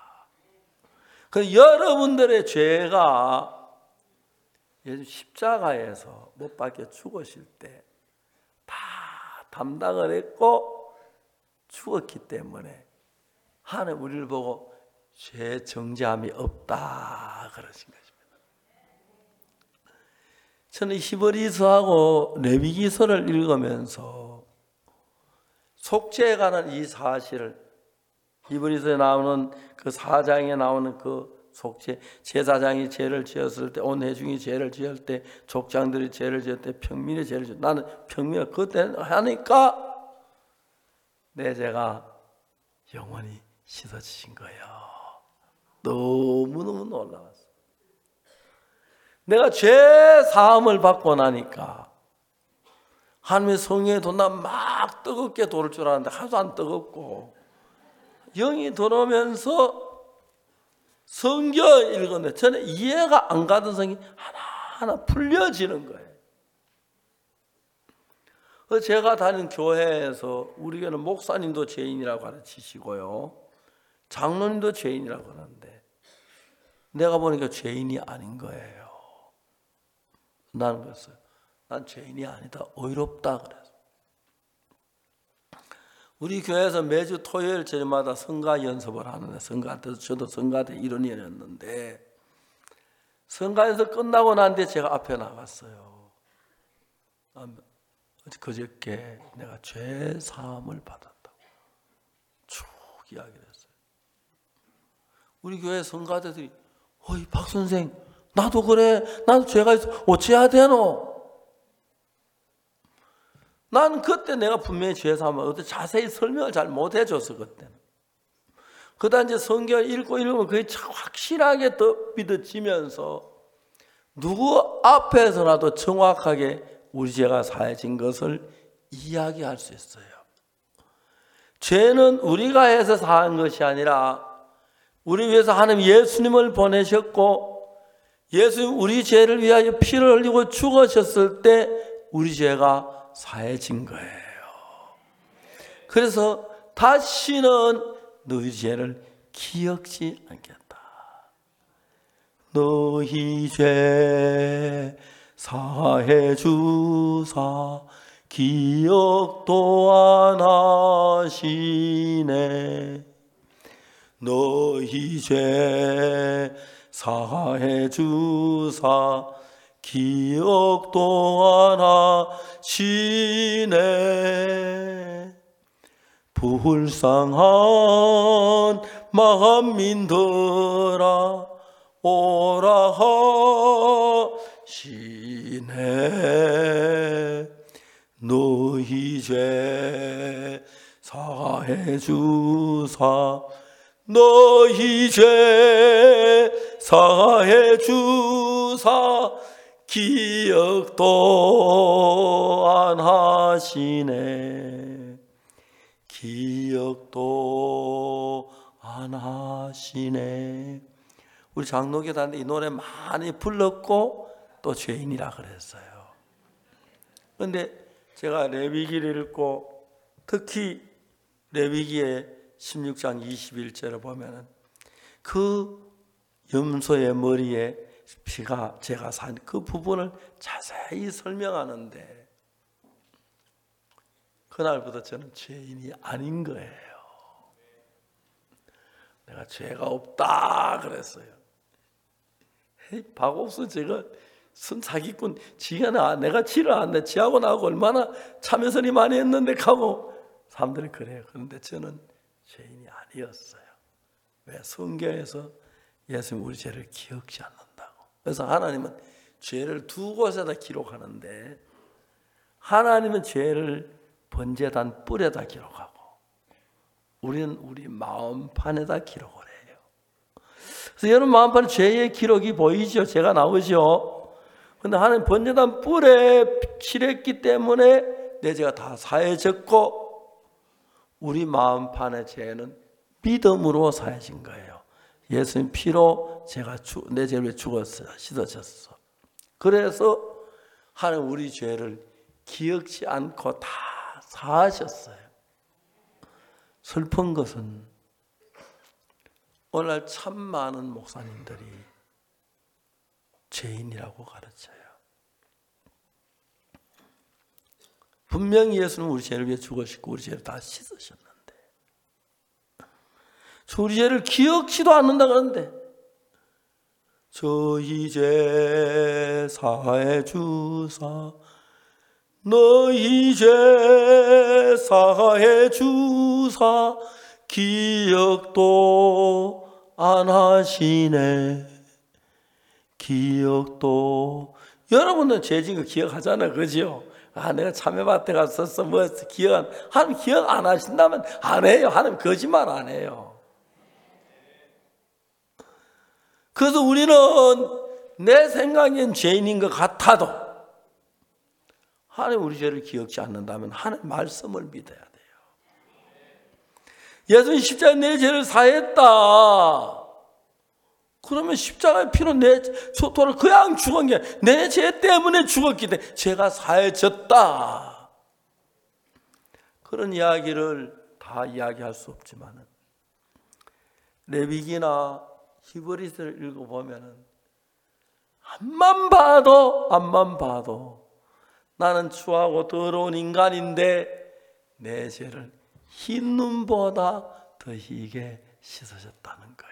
그 여러분들의 죄가 예수 십자가에서 못 박혀 죽으실 때 다 담당을 했고 죽었기 때문에 하나님 우리를 보고 죄 정죄함이 없다 그러신 것입니다. 저는 히브리서하고 레위기서를 읽으면서 속죄에 관한 이 사실을, 히브리서에 나오는 그 사장에 나오는 그 속죄, 제사장이 죄를 지었을 때, 온 회중이 죄를 지을 때, 족장들이 죄를 지을 때, 평민이 죄를 지을 때, 나는 평민을 그때 하니까 내 죄가 영원히 씻어지신 거예요. 너무너무 놀라웠어. 내가 죄 사함을 받고 나니까 하나님의 성령의 도나 막 뜨겁게 돌을 줄 알았는데 하나도 안 뜨겁고, 영이 들어오면서 성경 읽었는데 저는 이해가 안 가던 성경이 하나하나 풀려지는 거예요. 제가 다니는 교회에서 우리 교회는 목사님도 죄인이라고 가르치시고요, 장로님도 죄인이라고 하는데 내가 보니까 죄인이 아닌 거예요. 나는 그랬어요. 난 죄인이 아니다, 의롭다 그랬어요. 우리 교회에서 매주 토요일 저녁마다 성가 연습을 하는데, 성가 때 저도 성가 때 일원이었는데, 성가 연습 끝나고 난 뒤에 제가 앞에 나갔어요. 그저께 내가 죄 사함을 받았다고 쭉 이야기를 했어요. 우리 교회 성가대들이 어이 박 선생, 나도 그래, 나도 죄가 있어, 어찌해야 되노? 나는 그때 내가 분명히 죄 사함을 어떻게 자세히 설명을 잘 못 해줬어 그때는. 그다음 이제 성경 읽고 읽으면 그게 참 확실하게 더 믿어지면서 누구 앞에서라도 정확하게 우리 죄가 사해진 것을 이야기할 수 있어요. 죄는 우리가 해서 사한 것이 아니라 우리 위해서 하나님 예수님을 보내셨고, 예수님 우리 죄를 위하여 피를 흘리고 죽으셨을 때 우리 죄가 사해진 거예요. 그래서 다시는 너희 죄를 기억지 않겠다. 너희 죄 사해 주사 기억도 안 하시네. 너희 죄 사해 주사 기억도 안 하시네. 불쌍한 만민들아 오라 하시네. 너희 죄 사해 주사 너희 죄 사해 주사 기억도 안 하시네. 기억도 안 하시네. 우리 장로교 다닐 때 이 노래 많이 불렀고 또 죄인이라 그랬어요. 그런데 제가 레위기를 읽고 특히 레위기의 십육 장 이십일 절을 보면은 그 염소의 머리에 피가 제가 산 그 부분을 자세히 설명하는데, 그날부터 저는 죄인이 아닌 거예요. 내가 죄가 없다 그랬어요. 에이, 박옥수 제가 순 사기꾼, 지가 내가 지를 안내 지하고 나하고 얼마나 참여선이 많이 했는데 하고 사람들이 그래요. 그런데 저는 죄인이 아니었어요. 왜? 성경에서 예수님 우리 죄를 기억지 않는다고. 그래서 하나님은 죄를 두 곳에다 기록하는데 하나님은 죄를 번제단 뿔에다 기록하고 우리는 우리 마음판에다 기록을 해요. 그래서 여러분 마음판에 죄의 기록이 보이죠? 죄가 나오죠? 그런데 하나님 번제단 뿔에 칠했기 때문에 내 죄가 다 사해졌고 우리 마음판의 죄는 믿음으로 사해진 거예요. 예수님 피로 제가 내 죄를 죽었어요. 씻어졌어. 그래서 하나님 우리 죄를 기억지 않고 다 사하셨어요. 슬픈 것은 오늘날 참 많은 목사님들이 죄인이라고 가르쳐요. 분명히 예수는 우리 죄를 위해 죽으시고 우리 죄를 다 씻으셨는데 우리 죄를 기억지도 않는다 그러는데 저희 죄 사해 주사 너희 죄 사해 주사 기억도 안 하시네. 기억도 여러분은 죄 지은 거 기억하잖아요. 그죠? 아 내가 참여밭에 갔었어 뭐 기억 안 하나님 기억 안 하신다면 안 해요. 하나님 거짓말 안 해요. 그래서 우리는 내 생각엔 죄인인 것 같아도 하나님 우리 죄를 기억지 않는다면 하나님 말씀을 믿어야 돼요. 예수님 십자가에 내 죄를 사했다. 그러면 십자가의 피로 내 소토를 그냥 죽은 게 내 죄 때문에 죽었기 때문에 죄가 사해졌다. 그런 이야기를 다 이야기할 수 없지만 레위기나 히브리서를 읽어보면 앞만 봐도 앞만 봐도 나는 추하고 더러운 인간인데 내 죄를 흰 눈보다 더 희게 씻으셨다는 거예요.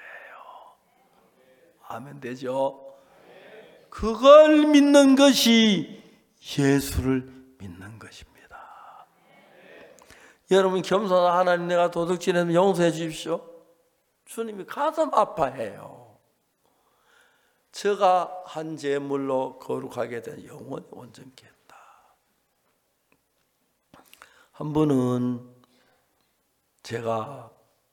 아멘 되죠? 그걸 믿는 것이 예수를 믿는 것입니다. 여러분 겸손한 하나님 내가 도둑질했으면 용서해 주십시오. 주님이 가슴 아파해요. 저가 한 제물로 거룩하게 된 영원히 온전케 했다. 한 분은 제가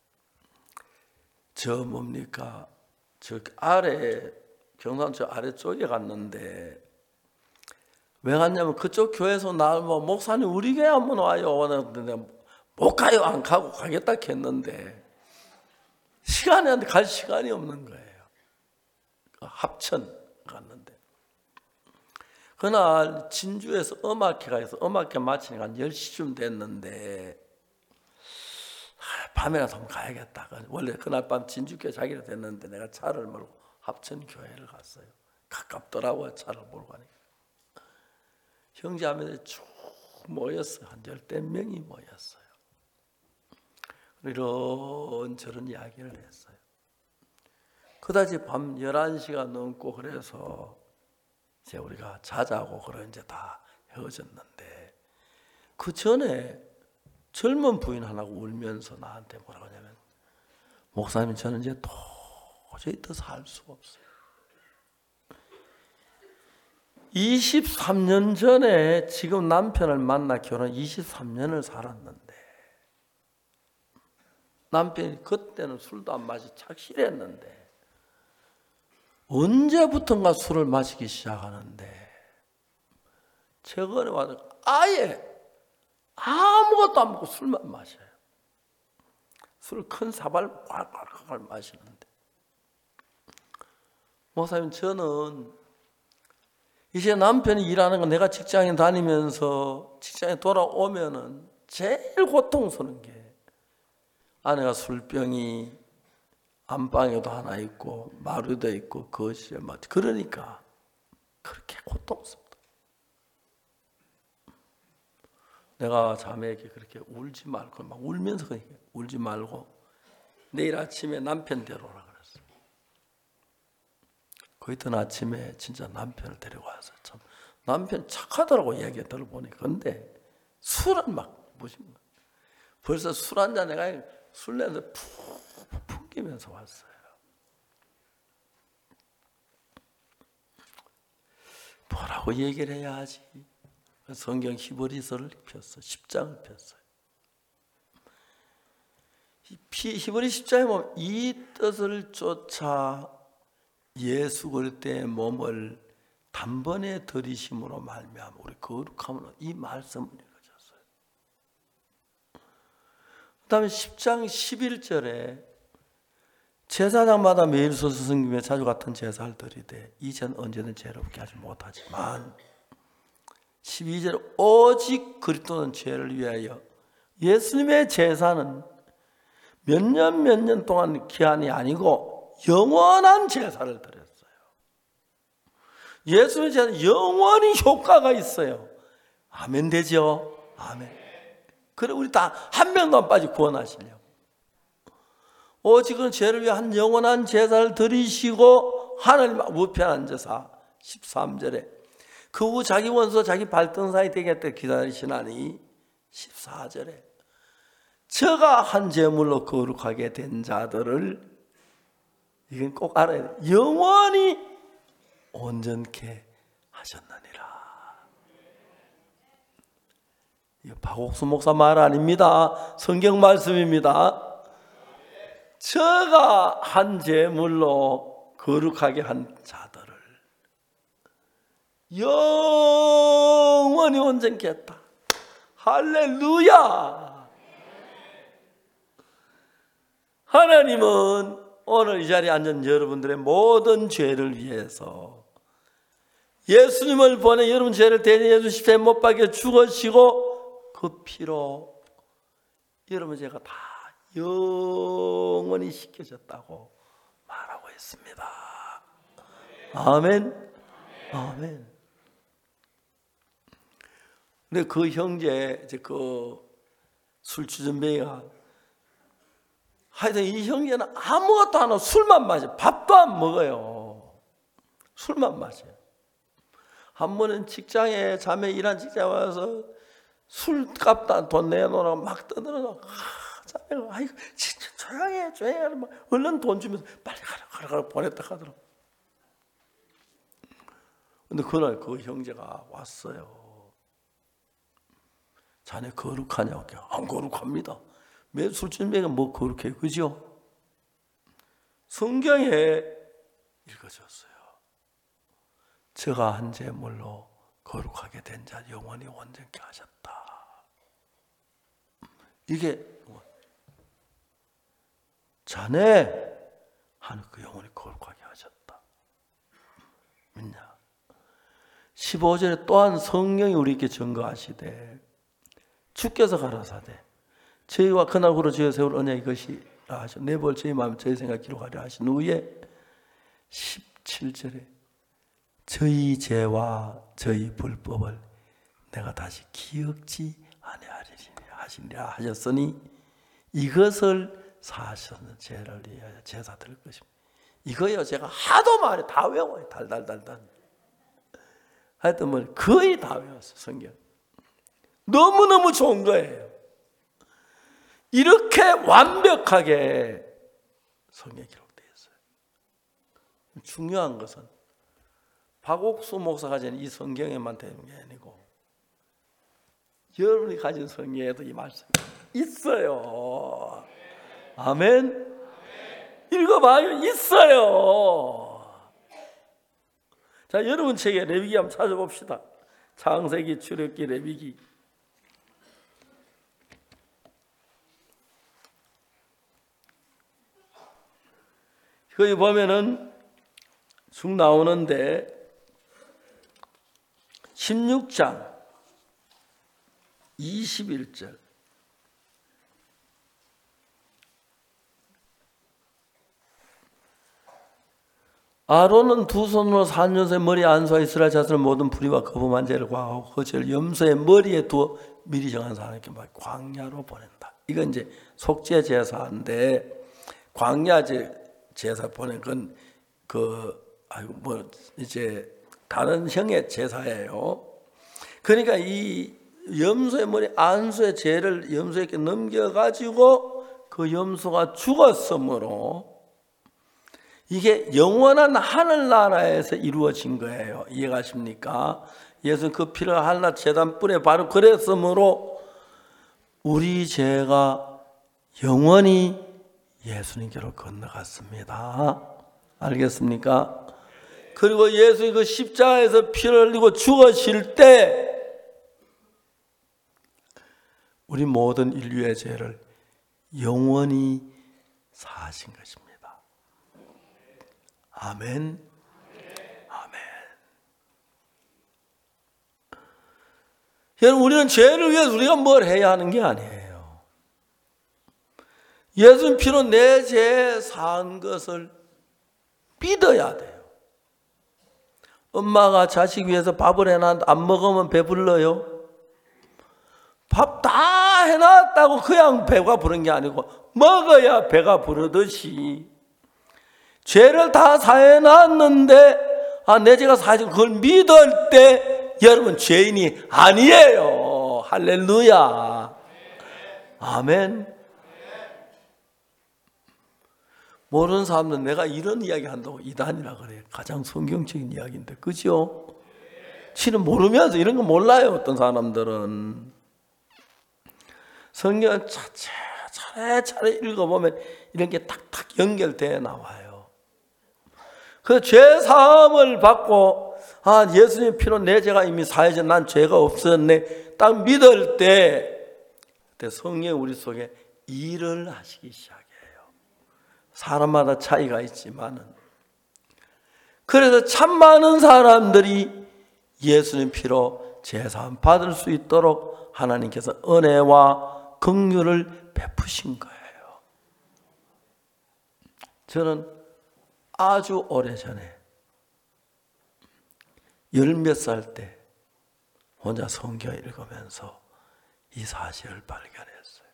저 뭡니까 저 아래 경산 저 아래쪽에 갔는데 왜 갔냐면 그쪽 교회에서 나 뭐 목사님 우리 교회 한번 와요. 내가 못 가요. 안 가고 가겠다 했는데 시간이 안 돼. 갈 시간이 없는 거예요. 합천 갔는데 그날 진주에서 음악회가 있어 음악회 마치니까 한 열 시쯤 됐는데 밤에라도 한번 가야겠다. 원래 그날 밤 진주교회 자기를 됐는데 내가 차를 몰고 합천교회를 갔어요. 가깝더라고요. 차를 몰고 가니까. 형제자매들이 쭉 모였어요. 한 열댓 명이 모였어요. 이런저런 이야기를 했어요. 그다지 밤 열한 시가 넘고 그래서 이제 우리가 자자고 그런 이제 다 헤어졌는데 그 전에 젊은 부인 하나가 울면서 나한테 뭐라고 하냐면 목사님 저는 이제 도저히 더 살 수가 없어요. 이십삼 년 전에 지금 남편을 만나 결혼 이십삼 년을 살았는데 남편이 그때는 술도 안 마시 착실했는데 언제부턴가 술을 마시기 시작하는데 최근에 와서 아예 아무것도 안 먹고 술만 마셔요. 술 큰 사발 꽉꽉꽉 마시는데 목사님 저는 이제 남편이 일하는 건 내가 직장에 다니면서 직장에 돌아오면은 제일 고통스러운 게 아내가 술병이 안방에도 하나 있고 마루도 있고 거실에 맞지 그러니까 그렇게 고통스럽다. 내가 자매에게 그렇게 울지 말고 막 울면서 그러니까 울지 말고 내일 아침에 남편 데려오라 그랬어. 그 이튿 아침에 진짜 남편을 데리고 와서 참 남편 착하더라고 이야기 들어보니까. 근데 술은 막 무슨 벌써 술 한 잔 내가 술 냄새 푹 풍기면서 왔어요. 뭐라고 얘기를 해야 하지? 성경 히브리서를 폈어. 십 장을 폈어요. 히브리 십 장에 보면 이 뜻을 쫓아 예수 그리스도의 몸을 단번에 들이심으로 말미암아 우리 거룩함으로 이 말씀을 읽어줬어요. 그 다음에 십 장 십일 절에 제사장마다 매일 소서 섬기며 자주 같은 제사를 드리되 이전 언제든 죄롭게 하지 못하지만 십이 절 오직 그리스도는 죄를 위하여 예수님의 제사는 몇 년 몇 년 동안 기한이 아니고 영원한 제사를 드렸어요. 예수님의 제사는 영원히 효과가 있어요. 아멘 되죠? 아멘. 그래 우리 다 한 명도 안 빠지고 구원하시려고. 오직은 죄를 위해 한 영원한 제사를 드리시고 하나님 우편에 앉아서 십삼 절에 그 후 자기 원수 자기 발등상이 되겠다 기다리시나니 십사 절에 저가 한 제물로 거룩하게 된 자들을 이건 꼭 알아야 돼. 영원히 온전케 하셨느니라. 이거 박옥수 목사 말 아닙니다. 성경 말씀입니다. 저가 한 제물로 거룩하게 한 자들을 영원히 온전케 했다. 할렐루야. 하나님은 오늘 이 자리에 앉은 여러분들의 모든 죄를 위해서 예수님을 보내 여러분 죄를 대신 예수 십자가에 못 박혀 죽으시고 그 피로 여러분 죄가 다 영원히 씻겨졌다고 말하고 있습니다. 아멘. 아멘. 근데 그 형제 이제 그 술주전뱅이가 하여튼 이 형제는 아무것도 안 하고 술만 마셔. 밥도 안 먹어요. 술만 마셔요. 한 번은 직장에 자매 일한 직장에 와서 술값도 돈 내놓으라고 막 떠들어서 자매가 아이고 진짜 조용히 해 조용히 해 얼른 돈 주면서 빨리 가라 가라 가라 보냈다 하더라고. 근데 그날 그 형제가 왔어요. 자네 거룩하냐고. 안 거룩합니다. 매 술집매가 뭐 거룩해, 그죠? 성경에 읽어줬어요. 저가 한 제물로 거룩하게 된 자 영원히 온전케 하셨다. 이게 자네 하는 그 영원히 거룩하게 하셨다. 믿냐? 십오 절에 또한 성령이 우리에게 증거하시되 주께서 가라사대 저희와 그날 후로 저희 세울 언약 이것이라 하셔 내볼 저희 마음 저희 생각 기록하려 하신 후에 십칠 절에 저희 죄와 저희 불법을 내가 다시 기억지 아니하리니 하시니라 하셨으니 이것을 사하셨는 죄를 위하여 제사 드릴 것입니다. 이거요 제가 하도 말해 다 외워요. 달달달달. 하여튼 뭐 거의 다 외웠어요. 성경. 너무너무 좋은 거예요. 이렇게 완벽하게 성경에 기록되어 있어요. 중요한 것은 박옥수 목사가 가진 이 성경에만 되는 게 아니고 여러분이 가진 성경에도 이 말씀이 있어요. 아멘. 읽어봐요. 있어요. 자, 여러분 책에 레위기 한번 찾아봅시다. 창세기, 출애굽기, 레위기. 거기 보면은 쭉 나오는데 십육 장 이십일 절 아론은 두 손으로 산전소의 머리에 안수와 이스라엘 자손의 모든 불의와 거범한 죄를 구하고 그 죄를 염소의 머리에 두어 미리 정한 사람에게 막 광야로 보낸다. 이건 이제 속죄 제사인데 광야 제사 보낸 건 그 아이고 뭐 이제 다른 형의 제사예요. 그러니까 이 염소의 머리 안수의 죄를 염소에게 넘겨가지고 그 염소가 죽었으므로 이게 영원한 하늘나라에서 이루어진 거예요. 이해가십니까? 예수는 그 피를 하늘나라 제단불에 바로 그랬으므로 우리 죄가 영원히 예수님께로 건너갔습니다. 알겠습니까? 그리고 예수님 그 십자가에서 피를 흘리고 죽으실 때 우리 모든 인류의 죄를 영원히 사하신 것입니다. 아멘. 아멘. 여러분, 우리는 죄를 위해서 우리가 뭘 해야 하는 게 아니에요. 예수님 피로 내 죄 사한 것을 믿어야 돼요. 엄마가 자식 위해서 밥을 해놨는데 안 먹으면 배불러요? 밥 다 해놨다고 그냥 배가 부른 게 아니고 먹어야 배가 부르듯이 죄를 다 사해놨는데 아, 내 죄가 사해진 그걸 믿을 때 여러분 죄인이 아니에요. 할렐루야. 아멘. 모르는 사람들은 내가 이런 이야기 한다고 이단이라 그래요. 가장 성경적인 이야기인데, 그죠? 치는 모르면서 이런 거 몰라요. 어떤 사람들은 성경을 차례차례 읽어보면 이런 게 탁탁 연결되어 나와요. 그 죄 사함을 받고 아, 예수님 피로 내 죄가 이미 사해져 난 죄가 없었네 딱 믿을 때 그때 성령 우리 속에 일을 하시기 시작해요. 사람마다 차이가 있지만은 그래서 참 많은 사람들이 예수님 피로 제사함 받을 수 있도록 하나님께서 은혜와 긍휼을 베푸신 거예요. 저는 아주 오래전에 열 몇 살 때 혼자 성경 읽으면서 이 사실을 발견했어요.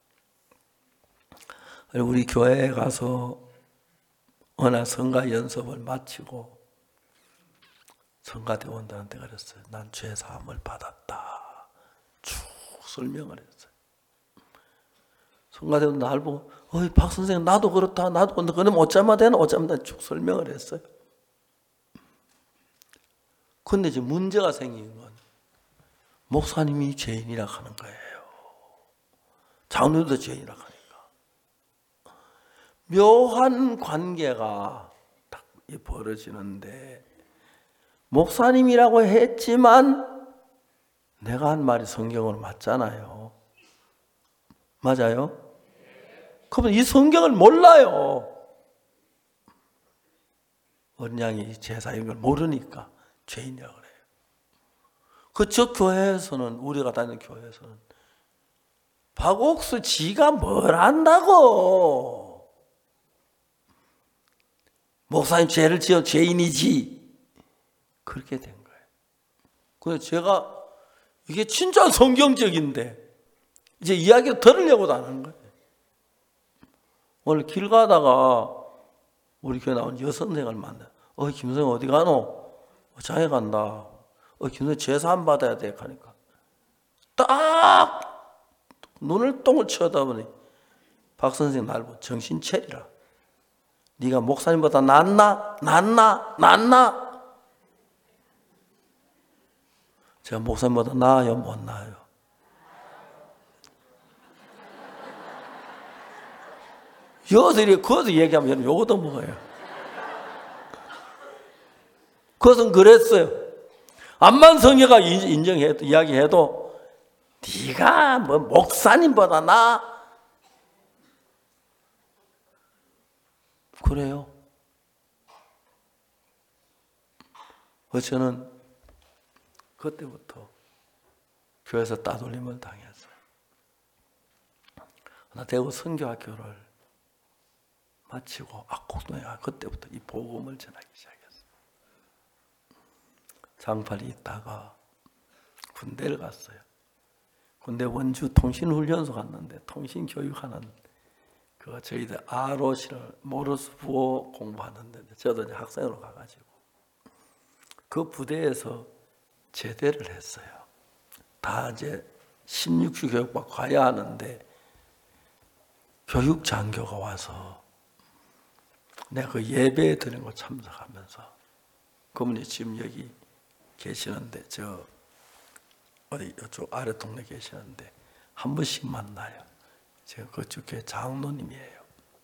우리 교회에 가서 어느 성가 연습을 마치고 성가대원들한테 그랬어요. 난 죄사함을 받았다. 쭉 설명을 했어요. 성가대원 날 보고 어이 박 선생님 나도 그렇다. 나도 그런데 그럼 어쩌면 되나 어쩌면 되나 쭉 설명을 했어요. 그런데 이제 문제가 생긴 건 목사님이 죄인이라 하는 거예요. 장로도 죄인이라 하니까. 묘한 관계가 딱 벌어지는데 목사님이라고 했지만 내가 한 말이 성경으로 맞잖아요. 맞아요? 그러면 이 성경을 몰라요. 어린 양이 제사인 걸 모르니까 죄인이라고 그래요. 그쪽 교회에서는 우리가 다니는 교회에서는 박옥수 지가 뭘 안다고 목사님 죄를 지어 죄인이지 그렇게 된 거예요. 그래서 제가 이게 진짜 성경적인데 이제 이야기를 들으려고도 안 하는 거예요. 오늘 길 가다가 우리 교회 나온 여선생을 만나. 어, 김선생 어디 가노? 어, 장에 간다. 어, 김선생 제사함 받아야 돼. 하니까 딱 눈을 똥을 쳐다보니 박 선생 날 보고 정신 차리라. 네가 목사님보다 낫나? 낫나? 낫나? 제가 목사님보다 나아요? 못 나아요? 여들이 그것도 얘기하면 요것도 먹어요. 그것은 그랬어요. 암만 성경가 인정해도 이야기해도 네가 뭐 목사님보다 나 그래요. 그래서 저는 그때부터 교회에서 따돌림을 당했어요. 나 대구 선교학교를 마치고 악곡동에 그때부터 이 복음을 전하기 시작했어요. 장팔이 있다가 군대를 갔어요. 군대 원주 통신훈련소 갔는데 통신교육하는 그 저희들 알오시를 모르스 부호 공부하는데 저도 이제 학생으로 가가지고 그 부대에서 제대를 했어요. 다 이제 십육 주 교육받고 가야 하는데 교육장교가 와서 내가 그 예배에 드리는 거 참석하면서 그분이 지금 여기 계시는데 저 어디 이쪽 아래 동네 계시는데 한 번씩 만나요. 제가 그쪽 교회 장로님이에요.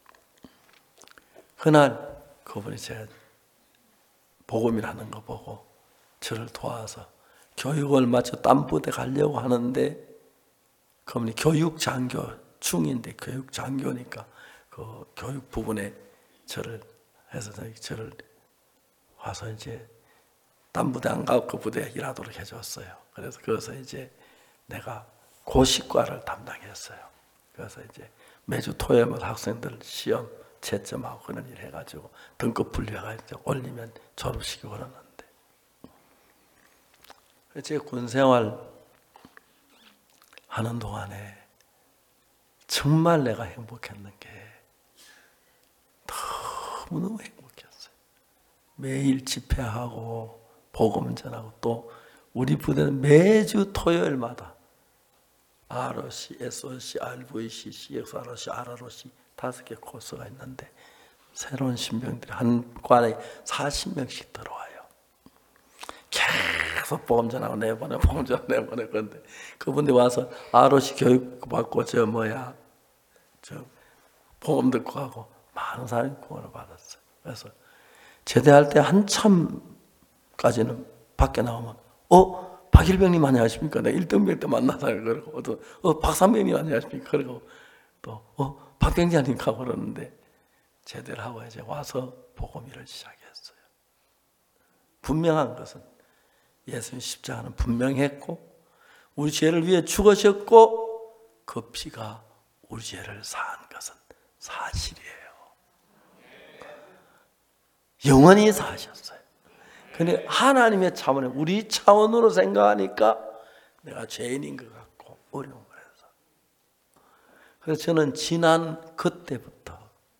그날 그분이 제가 복음이라는 거 보고 저를 도와서 교육을 마쳐 딴 부대 가려고 하는데 그분이 교육 장교 중인데 교육 장교니까 그 교육 부분에 저를 해서 저를 와서 이제 딴 부대 안 가고 그 부대에 일하도록 해줬어요. 그래서 거기서 이제 내가 고시과를 담당했어요. 그래서 이제 매주 토요일마다 학생들 시험 채점하고 그런 일 해가지고 등급 분류해가지고 올리면 졸업시키고 그러는데 제 군생활 하는 동안에 정말 내가 행복했는 게 너무너무 행복했어요. 매일 집회하고 복음 전하고 또 우리 부대는 매주 토요일마다 알오씨, 에스오씨, 알브이씨, 씨엑스알오씨, 알알오씨 다섯 개 코스가 있는데 새로운 신병들이 한 관에 사십 명씩 들어와요. 계속 복음 전하고 내보내, 복음 전하고 내보내. 그런데 그분들이 와서 알오씨 교육 받고 저 뭐야 저 복음 듣고 하고 많은 사람이 구원을 받았어요. 그래서 제대할 때 한참까지는 밖에 나오면 어? 박일병님 안녕하십니까? 내가 일등병 때 만나서 그러고 또 어, 박삼병님 안녕하십니까? 그러고 또 어, 박병자님가 그러는데 제대를 하고 이제 와서 복음일을 시작했어요. 분명한 것은 예수님 십자가는 분명했고 우리 죄를 위해 죽으셨고 그 피가 우리 죄를 사한 것은 사실이에요. 영원히 사셨어요. 근데 하나님의 차원에 우리 차원으로 생각하니까 내가 죄인인 것 같고 어려운 거예요. 그래서 저는 지난 그때부터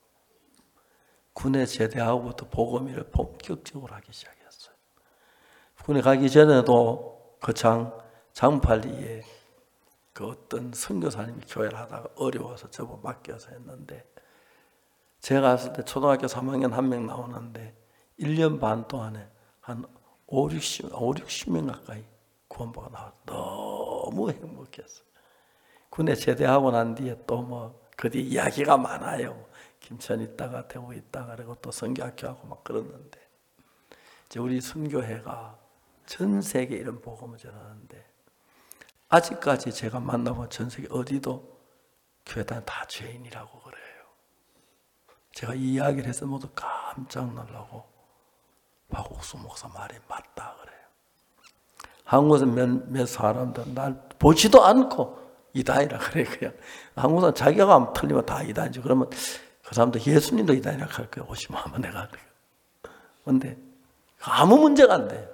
군에 제대하고부터 복음일을 본격적으로 하기 시작했어요. 군에 가기 전에도 거창 장팔리에 그 어떤 선교사님이 교회를 하다가 어려워서 저보고 맡겨서 했는데 제가 갔을 때 초등학교 삼 학년 한 명 나오는데 일 년 반 동안에 한 오, 육십 명 가까이 구원받아 나와서 너무 행복했어요. 군에 제대하고 난 뒤에 또 뭐 그 뒤 이야기가 많아요. 김천 있다가 대구 있다가 그리고 또 선교학교하고 막 그러는데 이제 우리 선교회가 전 세계 이런 복음을 전하는데 아직까지 제가 만나본 전 세계 어디도 교회단 다 죄인이라고 그래요. 제가 이 이야기를 해서 모두 깜짝 놀라고 박옥수 목사 말이 맞다 그래요. 한국에서 몇, 몇 사람들 날 보지도 않고 이단이라 그래. 그냥 한국은 자기가 하면 틀리면 다 이단이지. 그러면 그 사람도 예수님도 이단이라 할 거야. 오시면 하면 내가. 그런데 아무 문제가 안 돼요.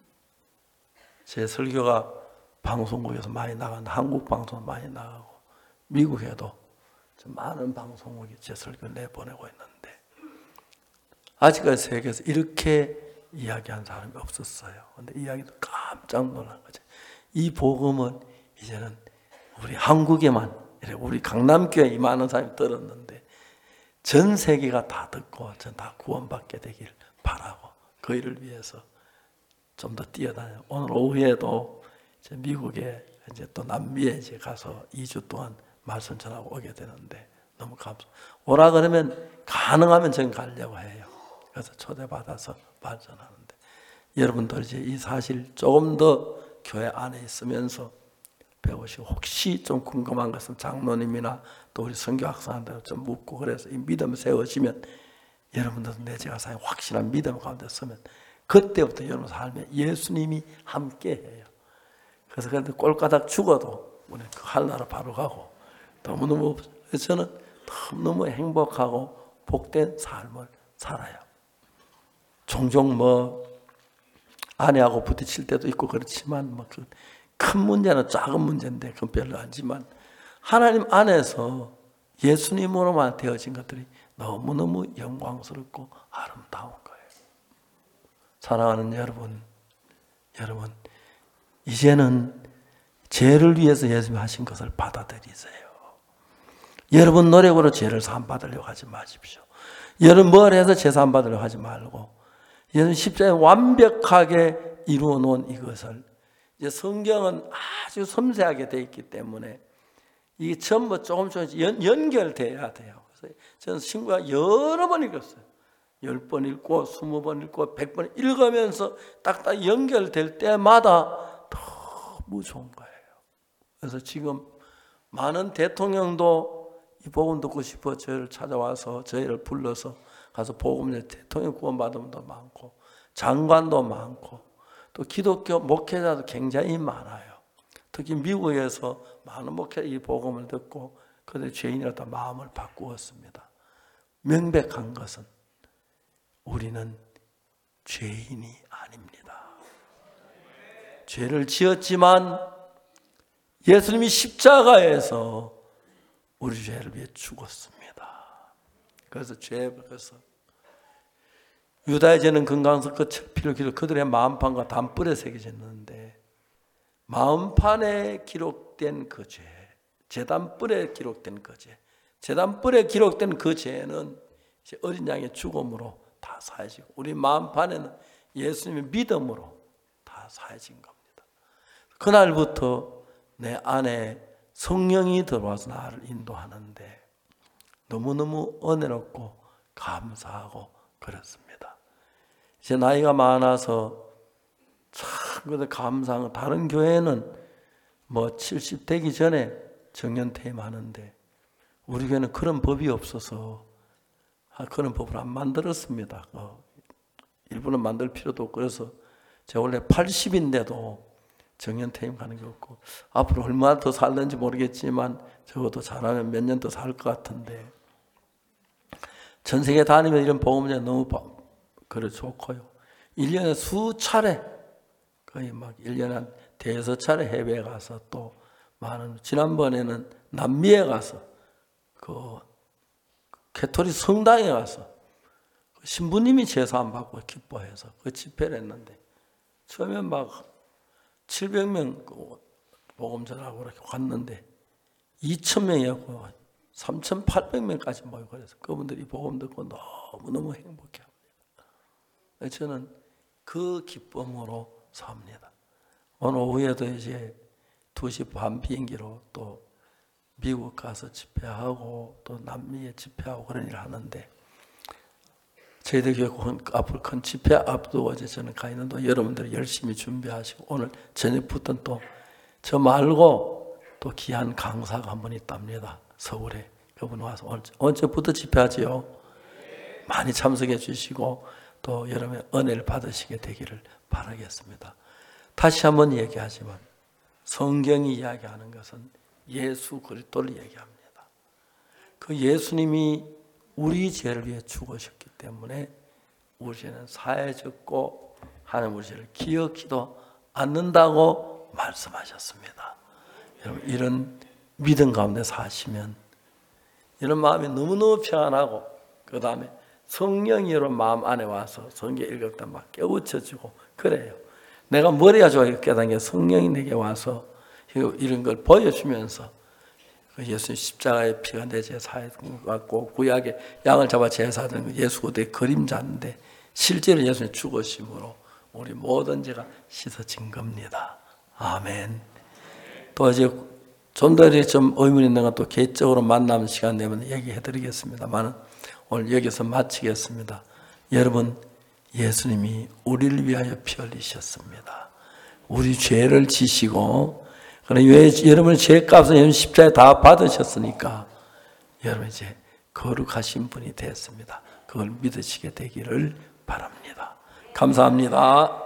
제 설교가 방송국에서 많이 나가는데 한국 방송 많이 나가고 미국에도 많은 방송국이 제 설교를 내보내고 있는데 아직까지 세계에서 이렇게 이야기한 사람이 없었어요. 그런데 이야기도 깜짝 놀란 거죠. 이 복음은 이제는 우리 한국에만, 우리 강남교회 이 많은 사람이 들었는데 전 세계가 다 듣고 전 다 구원받게 되길 바라고 그 일을 위해서 좀 더 뛰어다녀요. 오늘 오후에도 이제 미국에 이제 또 남미에 이제 가서 이 주 동안 말씀 전하고 오게 되는데 너무 감사. 오라 그러면 가능하면 전 가려고 해요. 그래서 초대받아서 발전하는데 여러분들 이제 이 사실 조금 더 교회 안에 있으면서 배우시고 혹시 좀 궁금한 것은 장로님이나 또 우리 선교학생한테 좀 묻고 그래서 이 믿음을 세워지면 여러분들도 내 제가 사용 확실한 믿음 가운데 서면 그때부터 여러분 삶에 예수님이 함께해요. 그래서 그런데 꼴까닥 죽어도 우리는 그 하늘나라 바로 가고 너무너무 저는 너무너무 행복하고 복된 삶을 살아요. 종종 뭐 아내하고 부딪힐 때도 있고 그렇지만 뭐 그 큰 문제는 작은 문제인데 그건 별로 아니지만 하나님 안에서 예수님으로만 되어진 것들이 너무너무 영광스럽고 아름다운 거예요. 사랑하는 여러분, 여러분 이제는 죄를 위해서 예수님이 하신 것을 받아들이세요. 여러분 노력으로 죄를 사함받으려고 하지 마십시오. 여러분 뭘 해서 죄 사함받으려고 하지 말고 여러분 십자가에 완벽하게 이루어 놓은 이것을 이제 성경은 아주 섬세하게 되어 있기 때문에 이게 전부 조금 조금씩 연, 연결돼야 돼요. 그래서 저는 친구가 여러 번 읽었어요. 열 번 읽고 스무 번 읽고 백 번 읽으면서 딱딱 연결될 때마다 너무 좋은 거예요. 그래서 지금 많은 대통령도 이 복음 듣고 싶어 저희를 찾아와서 저희를 불러서 가서 복음 대통령 구원받은 분도 많고 장관도 많고 또 기독교 목회자도 굉장히 많아요. 특히 미국에서 많은 목회자 이 복음을 듣고 그들 죄인이라도 마음을 바꾸었습니다. 명백한 것은 우리는 죄인이 아닙니다. 죄를 지었지만 예수님이 십자가에서 우리 죄를 위해 죽었습니다. 그래서 죄, 그래서 유다의 죄는 금강석 끝 피를 기록 그들의 마음판과 담불에 새겨졌는데 마음판에 기록된 그 죄, 제단불에 기록된 그 죄, 제단불에 기록된 그 죄는 이제 어린 양의 죽음으로 다 사해지고 우리 마음판에는 예수님의 믿음으로 다 사해진 겁니다. 그날부터 내 안에 성령이 들어와서 나를 인도하는데 너무너무 은혜롭고 감사하고 그렇습니다. 이제 나이가 많아서 참 감사한 건 다른 교회는 뭐 칠십 되기 전에 정년퇴임 하는데 우리 교회는 그런 법이 없어서 그런 법을 안 만들었습니다. 일부는 만들 필요도 없고 그래서 제가 원래 팔십인데도 정년퇴임 가는 게 없고 앞으로 얼마나 더 살는지 모르겠지만 적어도 잘하면 몇 년 더 살 것 같은데 전 세계 다니면 이런 복음이 너무 그래 좋고요. 일 년에 수차례 거의 막 일 년에 한 대여섯 차례 해외에 가서 또 많은 지난번에는 남미에 가서 그 캐토릭 성당에 가서 신부님이 제사함 받고 기뻐해서 그 집회를 했는데 처음엔 막 칠백 명 복음 전하고 이렇게 갔는데 이천 명이었고 삼천팔백 명까지 모이고 그래서 그분들이 복음 듣고 너무너무 행복해합니다. 저는 그 기쁨으로 삽니다. 오늘 오후에도 이제 두 시 반 비행기로 또 미국 가서 집회하고 또 남미에 집회하고 그런 일을 하는데 저희들 교회 앞으로 큰 집회 앞두고 이제 저는 가 있는데 여러분들이 열심히 준비하시고 오늘 저녁부터는 또 저 말고 또 귀한 강사가 한 분 있답니다. 서울에 그분 와서 언제부터 집회하지요? 많이 참석해 주시고 또 여러분의 은혜를 받으시게 되기를 바라겠습니다. 다시 한번 얘기하지만 성경이 이야기하는 것은 예수 그리스도를 얘기합니다. 그 예수님이 우리 죄를 위해 죽으셨기 때문에 우리 죄는 사해졌고 하나님 우리 죄를 기억지도 않는다고 말씀하셨습니다. 여러분 이런 믿음 가운데 사시면 이런 마음이 너무너무 평안하고 그 다음에 성령이 여러분 마음 안에 와서 성경 읽을 때 막 깨우쳐주고 그래요. 내가 머리가 좋아요 깨닫는 게 성령이 내게 와서 이런 걸 보여주면서 예수님 십자가의 피가 내 죄 사했고 구약의 양을 잡아 제사하는 예수 그리스도의 그림자인데 실제로 예수님 죽으심으로 우리 모든 죄가 씻어진 겁니다. 아멘. 또 이제 좀 더 좀 의문 있는 건 또 개인적으로 만나는 시간 되면 얘기해 드리겠습니다만 오늘 여기서 마치겠습니다. 여러분 예수님이 우리를 위하여 피 흘리셨습니다. 우리 죄를 지시고 그러나 여러분 죄값은 여러분 십자가에 다 받으셨으니까 여러분 이제 거룩하신 분이 됐습니다. 그걸 믿으시게 되기를 바랍니다. 감사합니다.